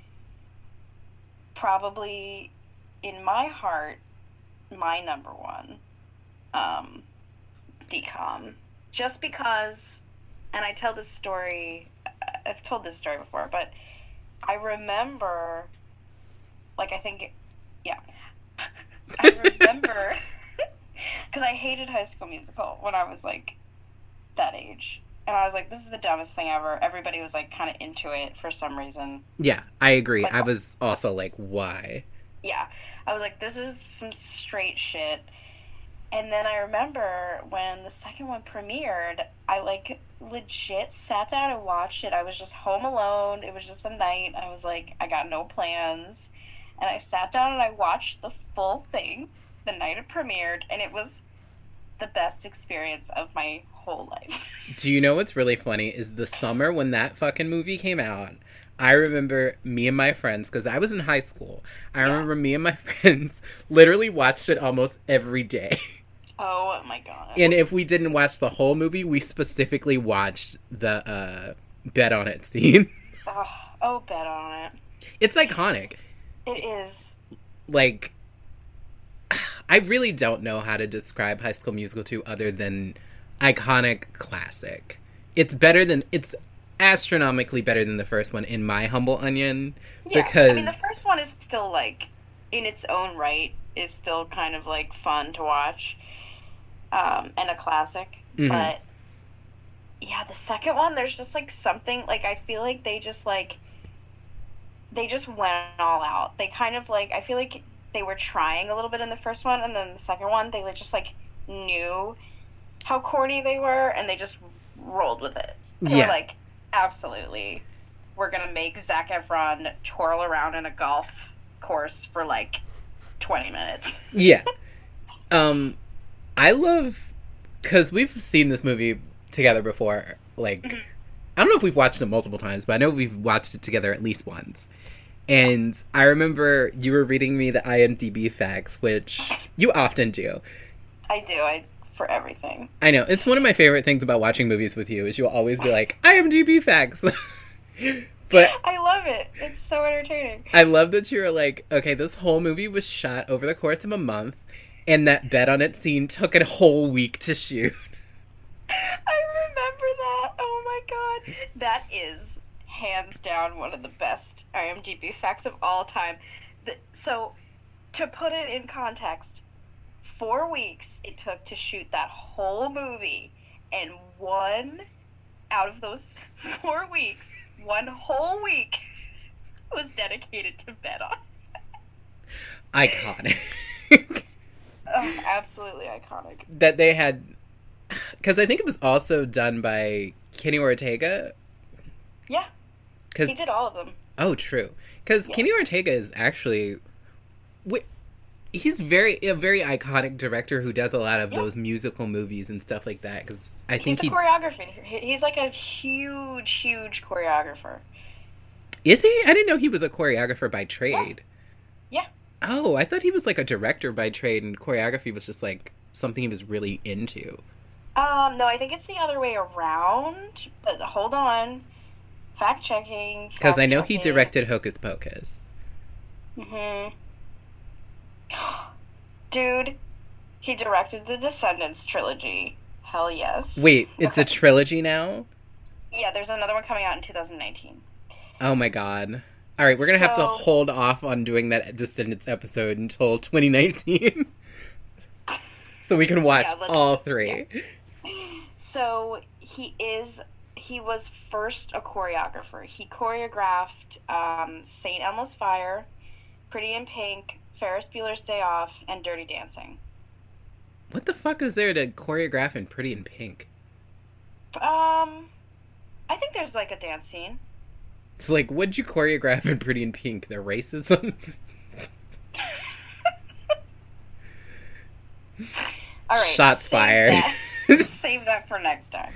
Probably, in my heart, my number one DCOM. Just because, and I've told this story before, but I remember, I remember, because I hated High School Musical when I was, that age. And I was like, this is the dumbest thing ever. Everybody was, kind of into it for some reason. Yeah, I agree. I was also like, why? Yeah. I was like, this is some straight shit. And then I remember when the second one premiered, I, legit sat down and watched it. I was just home alone. It was just a night. I was like, I got no plans. And I sat down and I watched the full thing the night it premiered. And it was the best experience of my whole life. Do you know what's really funny is the summer when that fucking movie came out, I remember me and my friends, because I was in high school, remember me and my friends literally watched it almost every day. Oh my god. And if we didn't watch the whole movie, we specifically watched the Bet On It scene. Oh, Bet On It. It's iconic. It is. I really don't know how to describe High School Musical 2 other than iconic classic. It's astronomically better than the first one, in my humble onion. Yeah, because I mean, the first one is still, in its own right, is still kind of, fun to watch. And a classic. Mm-hmm. But, yeah, the second one, there's just, something, I feel like they just, they just went all out. They kind of, I feel like they were trying a little bit in the first one, and then the second one, they just, knew how corny they were, and they just rolled with it. They were like, absolutely, we're gonna make Zac Efron twirl around in a golf course for like 20 minutes. Yeah. I love, because we've seen this movie together before, like, I don't know if we've watched it multiple times, but I know we've watched it together at least once. And I remember you were reading me the IMDb facts, which you often do. I do, for everything. I know. It's one of my favorite things about watching movies with you, is you'll always be like, IMDb facts. But I love it. It's so entertaining. I love that you were like, okay, this whole movie was shot over the course of a month, and that bet on it scene took a whole week to shoot. I remember that. Oh my god. That is hands down one of the best IMDb facts of all time. So, to put it in context, 4 weeks it took to shoot that whole movie, and one out of those 4 weeks, one whole week was dedicated to bet on. Iconic. Oh, absolutely iconic. That they had, because I think it was also done by Kenny Ortega. Yeah, he did all of them. Oh, true. Because Kenny Ortega is actually, he's a very iconic director who does a lot of those musical movies and stuff like that. Because I think he's a choreographer. He's like a huge choreographer. Is he? I didn't know he was a choreographer by trade. Yeah. Oh, I thought he was like a director by trade, and choreography was just like something he was really into. No, I think it's the other way around. But hold on, fact checking. Because I know he directed Hocus Pocus. Dude, he directed the Descendants trilogy. Hell yes. Wait, it's a trilogy now? Yeah, there's another one coming out in 2019. Oh my god. Alright, we're gonna have to hold off on doing that Descendants episode until 2019. So we can watch all three. Yeah. So, he was first a choreographer. He choreographed St. Elmo's Fire, Pretty in Pink, Ferris Bueller's Day Off, and Dirty Dancing. What the fuck is there to choreograph in Pretty in Pink? I think there's like a dance scene. It's like, what'd you choreograph in Pretty in Pink? The racism? All right. Shots fired. Save that for next time.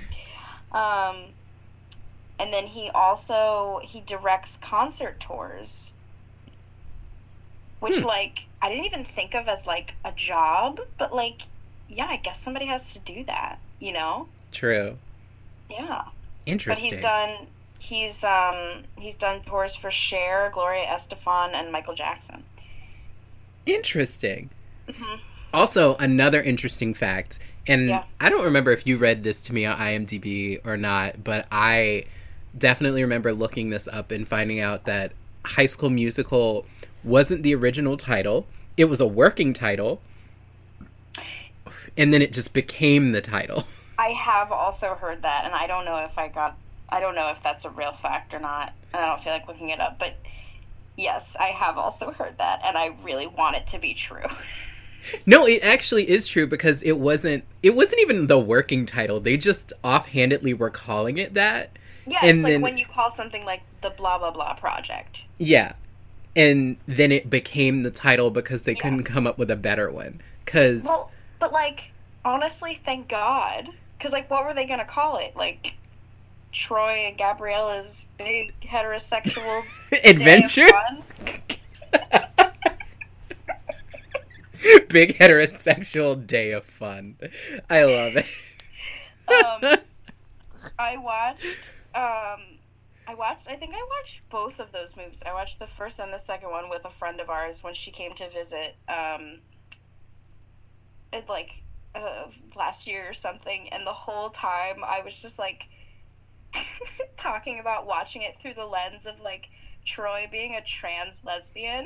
And then he directs concert tours. Which, like, I didn't even think of as, like, a job. But, like, yeah, I guess somebody has to do that, you know? True. Yeah. Interesting. But he's done tours for Cher, Gloria Estefan, and Michael Jackson. Interesting. Mm-hmm. Also, another interesting fact, and I don't remember if you read this to me on IMDb or not, but I definitely remember looking this up and finding out that High School Musical wasn't the original title. It was a working title, and then it just became the title. I have also heard that, and I don't know if that's a real fact or not, and I don't feel like looking it up, but yes, I have also heard that, and I really want it to be true. No, it actually is true, because it wasn't even the working title. They just offhandedly were calling it that. Yeah, and it's like when you call something like the blah blah blah project. Yeah. And then it became the title because they couldn't come up with a better one. Well, but like, honestly, thank God. Because, like, what were they going to call it? Like, Troy and Gabriella's big heterosexual adventure? Big heterosexual day of fun. I love it. I think I watched both of those movies. I watched the first and the second one with a friend of ours when she came to visit, last year or something, and the whole time I was just, like, talking about watching it through the lens of, like, Troy being a trans lesbian.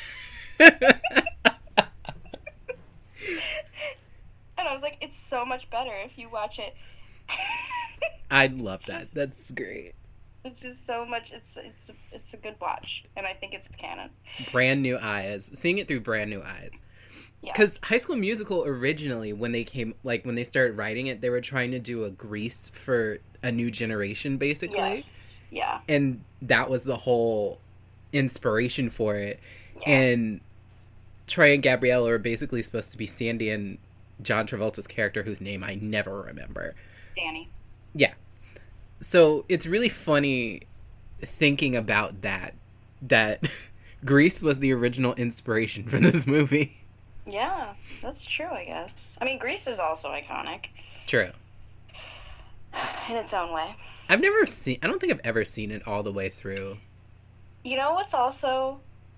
And I was like, it's so much better if you watch it. I'd love that. That's great. It's just so much. It's a good watch, and I think it's canon. Brand new eyes. Seeing it through brand new eyes. Yeah. Because High School Musical originally, when they started writing it, they were trying to do a Grease for a new generation, basically. Yes. Yeah. And that was the whole inspiration for it. Yeah. And Troy and Gabriella are basically supposed to be Sandy and John Travolta's character, whose name I never remember. Danny. Yeah. So it's really funny thinking about that Grease was the original inspiration for this movie. Yeah, that's true, I guess. I mean, Grease is also iconic. True. In its own way. I don't think I've ever seen it all the way through. You know what's also...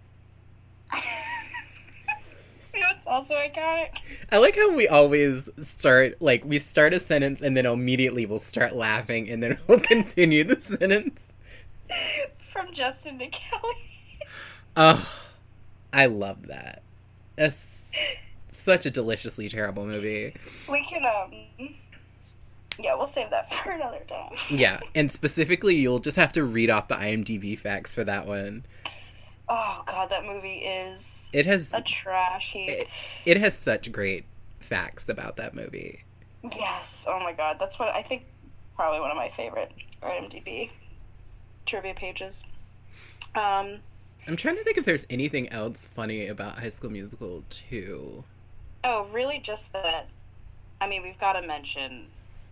you know what's also iconic? I like how we always start a sentence and then immediately we'll start laughing and then we'll continue the sentence. From Justin to Kelly. Oh, I love that. That's such a deliciously terrible movie. We can, yeah, we'll save that for another time. Yeah, and specifically, you'll just have to read off the IMDb facts for that one. Oh, God, that movie is a trash heap. It has such great facts about that movie. Yes, oh my God, that's what I think probably one of my favorite IMDb trivia pages. I'm trying to think if there's anything else funny about High School Musical 2. Oh, really just that, I mean, we've got to mention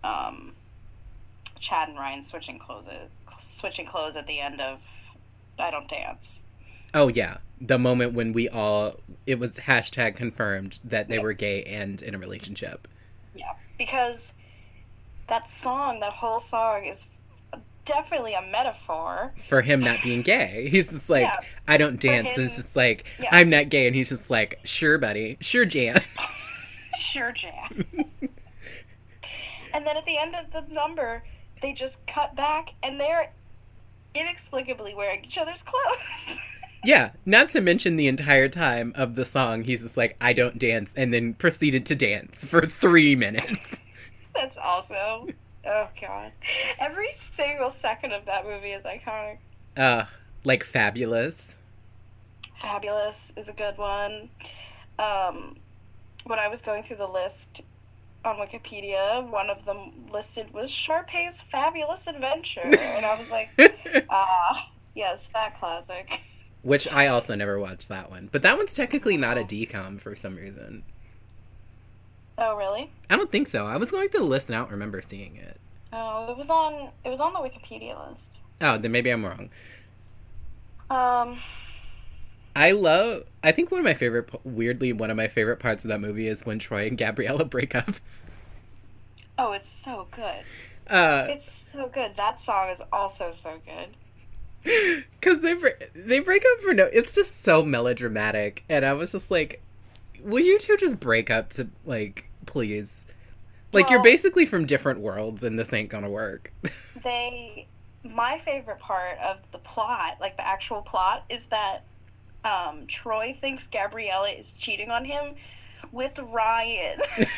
Chad and Ryan switching clothes at the end of I Don't Dance. Oh, yeah. The moment when it was hashtag confirmed that they were gay and in a relationship. Yeah, because that whole song is definitely a metaphor for him not being gay. He's just like, yeah. I don't dance. And it's just like, yeah. I'm not gay. And he's just like, sure, buddy. Sure, Jan. Sure, Jan. And then at the end of the number, they just cut back and they're inexplicably wearing each other's clothes. Yeah, not to mention the entire time of the song, he's just like, I don't dance, and then proceeded to dance for 3 minutes. That's also... Oh, God. Every single second of that movie is iconic. Like Fabulous. Fabulous is a good one. When I was going through the list on Wikipedia, one of them listed was Sharpay's Fabulous Adventure. And I was like, yes, that classic. Which I also never watched that one. But that one's technically not a DCOM for some reason. Oh, really? I don't think so. I was going through the list and I don't remember seeing it. Oh, it was on the Wikipedia list. Oh, then maybe I'm wrong. I think one of my favorite parts of that movie is when Troy and Gabriella break up. Oh, it's so good. It's so good. That song is also so good. Because they break up for it's just so melodramatic. And I was just like, will you two just break up to, like, please? Like, you're basically from different worlds and this ain't gonna work. My favorite part of the plot, like the actual plot, is that Troy thinks Gabriella is cheating on him with Ryan.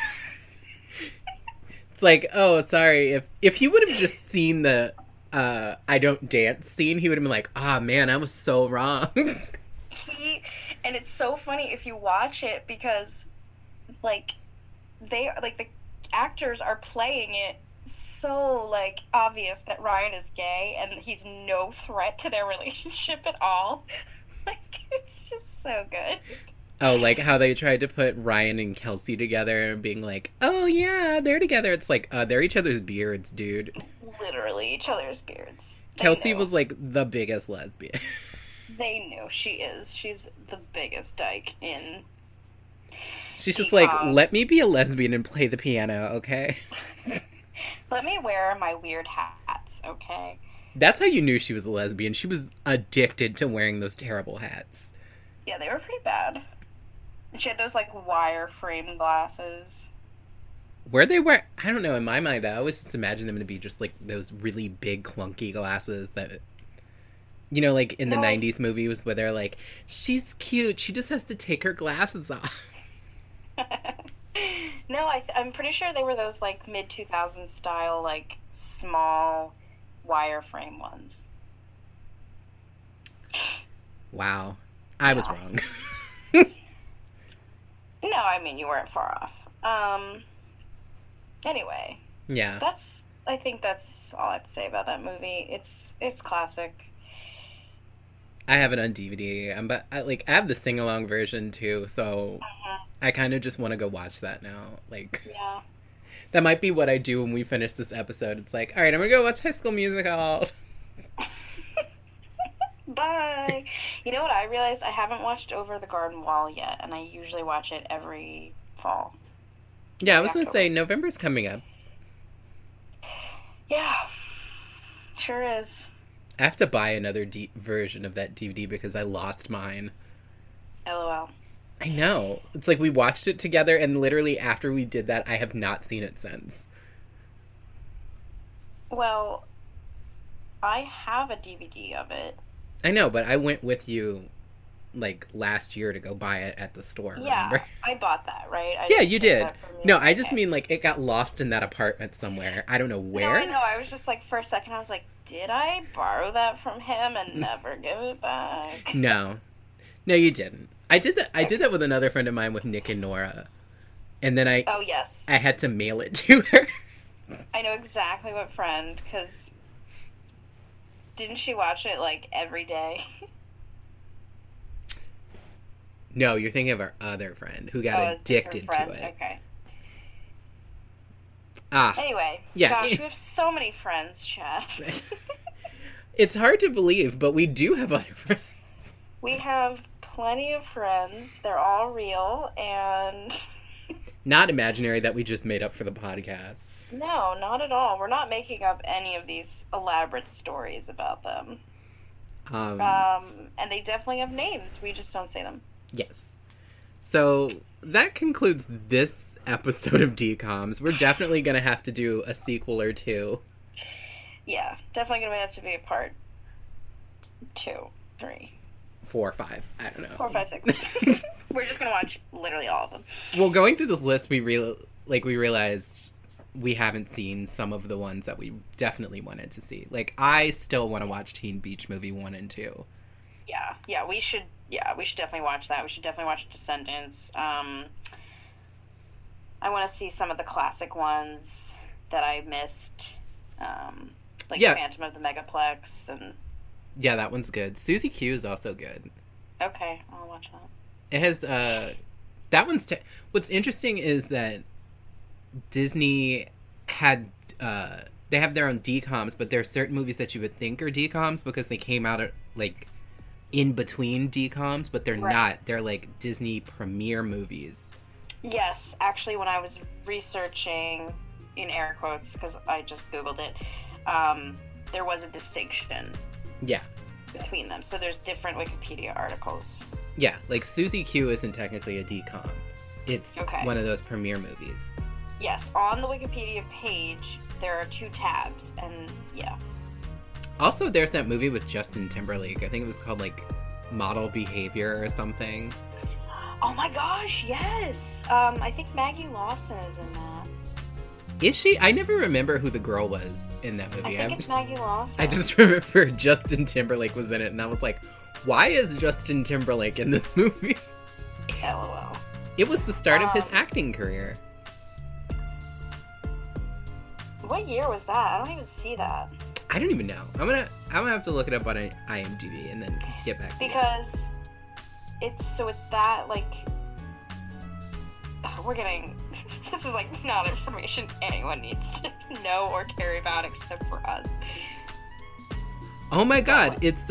It's like, oh, sorry, if he would have just seen the I Don't Dance scene, he would have been like, ah, man, I was so wrong. And it's so funny if you watch it because, like, the actors are playing it so, like, obvious that Ryan is gay and he's no threat to their relationship at all. Like, it's just so good. Oh, like how they tried to put Ryan and Kelsey together and being like, oh, yeah, they're together. It's like, they're each other's beards, dude. Literally each other's beards. Kelsey was, like, the biggest lesbian. They knew she is. She's the biggest dyke in... She's just like, let me be a lesbian and play the piano, okay? Let me wear my weird hats, okay? That's how you knew she was a lesbian. She was addicted to wearing those terrible hats. Yeah, they were pretty bad. And she had those, like, wire frame glasses. Where they were, I don't know, in my mind, I always just imagine them to be just, like, those really big, clunky glasses that... You know, like, in the 90s movies where they're like, she's cute, she just has to take her glasses off. No, I'm pretty sure they were those, like, mid-2000s style, like, small wireframe ones. Wow. I was wrong. No, I mean, you weren't far off. Anyway. Yeah. I think that's all I have to say about that movie. It's classic. I have it on DVD. I have the sing-along version, too, so I kind of just want to go watch that now. Like, yeah. That might be what I do when we finish this episode. It's like, all right, I'm going to go watch High School Musical. Bye. You know what I realized? I haven't watched Over the Garden Wall yet, and I usually watch it every fall. Yeah, I was going to say, November's coming up. Yeah. Sure is. I have to buy another version of that DVD because I lost mine. LOL. I know. It's like we watched it together, and literally after we did that, I have not seen it since. Well, I have a DVD of it. I know, but I went with you, like, last year to go buy it at the store, yeah, remember? I bought that, right? Yeah, you did. No, I just mean, like, it got lost in that apartment somewhere. I don't know where. No, I know. I was just, like, for a second, I was like, did I borrow that from him and never give it back? No, you didn't. I did that with another friend of mine, with Nick and Nora. And then Oh, yes. I had to mail it to her. I know exactly what friend, because didn't she watch it, like, every day? No, you're thinking of our other friend who got addicted to it. Okay. Anyway, yeah. Gosh, we have so many friends, Chad. It's hard to believe, but we do have other friends. We have plenty of friends. They're all real, and... Not imaginary that we just made up for the podcast. No, not at all. We're not making up any of these elaborate stories about them. And they definitely have names. We just don't say them. Yes. So that concludes this episode of DComs. We're definitely going to have to do a sequel or two. Yeah, definitely going to have to be a part 2, 3. 4 or 5. I don't know. 4, 5, 6. We're just going to watch literally all of them. Well, going through this list, we realized we haven't seen some of the ones that we definitely wanted to see. Like, I still want to watch Teen Beach Movie 1 and 2. Yeah, we should definitely watch that. We should definitely watch Descendants. I want to see some of the classic ones that I missed. Phantom of the Megaplex and... Yeah, that one's good. Susie Q is also good. Okay, I'll watch that. It has, that one's... What's interesting is that Disney had, they have their own DComs, but there are certain movies that you would think are DComs because they came out, like, in between DComs, but they're not. They're, like, Disney premiere movies. Yes, actually, when I was researching, in air quotes, because I just Googled it, there was a distinction. Yeah. Between them. So there's different Wikipedia articles. Yeah, like Susie Q isn't technically a DCom. It's one of those premiere movies. Yes, on the Wikipedia page, there are 2 tabs, and yeah. Also, there's that movie with Justin Timberlake. I think it was called, like, Model Behavior or something. Oh my gosh, yes! I think Maggie Lawson is in that. Is she? I never remember who the girl was in that movie. I think it's Maggie Lawson. I just remember Justin Timberlake was in it, and I was like, why is Justin Timberlake in this movie? LOL. It was the start of his acting career. What year was that? I don't even see that. I don't even know. I'm gonna have to look it up on IMDb and then get back to you. Because it's that, like... we're getting... This is, like, not information anyone needs to know or care about except for us. Oh my god, it's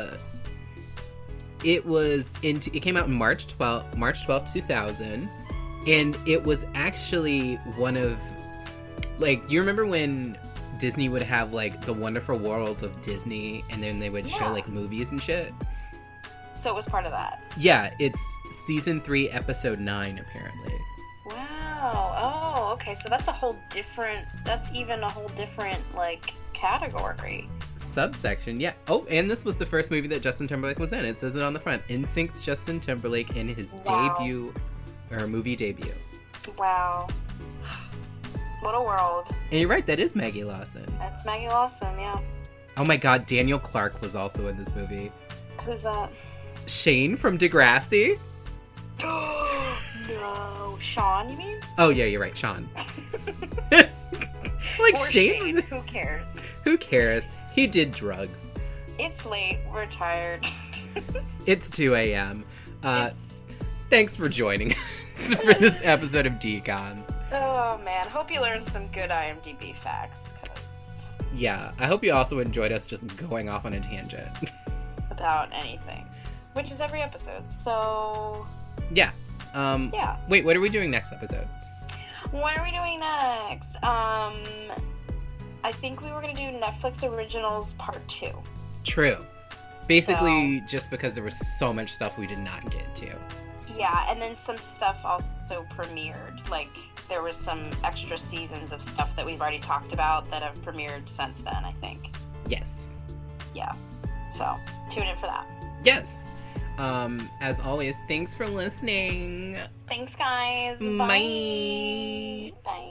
it came out in March 12th, 2000, and it was actually one of, like, you remember when Disney would have, like, The Wonderful World of Disney, and then they would show, like, movies and shit? So it was part of that? Yeah, it's season 3, episode 9, apparently. Wow. Oh, okay. So that's even a whole different, like, category. Subsection, yeah. Oh, and this was the first movie that Justin Timberlake was in. It says it on the front. NSYNC's Justin Timberlake in his movie debut. Wow. What a world. And you're right, that is Maggie Lawson. That's Maggie Lawson, yeah. Oh my god, Daniel Clark was also in this movie. Who's that? Shane from Degrassi. No. Sean, you mean? Oh, yeah, you're right, Sean. Like, Or Shane? Who cares? Who cares? He did drugs. It's late. We're tired. It's 2 a.m. Thanks for joining us for this episode of DCOMs. Oh, man. Hope you learned some good IMDb facts, because... Yeah, I hope you also enjoyed us just going off on a tangent. About anything. Which is every episode, so... Yeah. Yeah. Wait, what are we doing next episode? What are we doing next? I think we were going to do Netflix Originals Part 2. True. Basically, just because there was so much stuff we did not get to. Yeah, and then some stuff also premiered. Like, there was some extra seasons of stuff that we've already talked about that have premiered since then, I think. Yes. Yeah. So, tune in for that. Yes. As always, thanks for listening. Thanks, guys. Bye. Bye.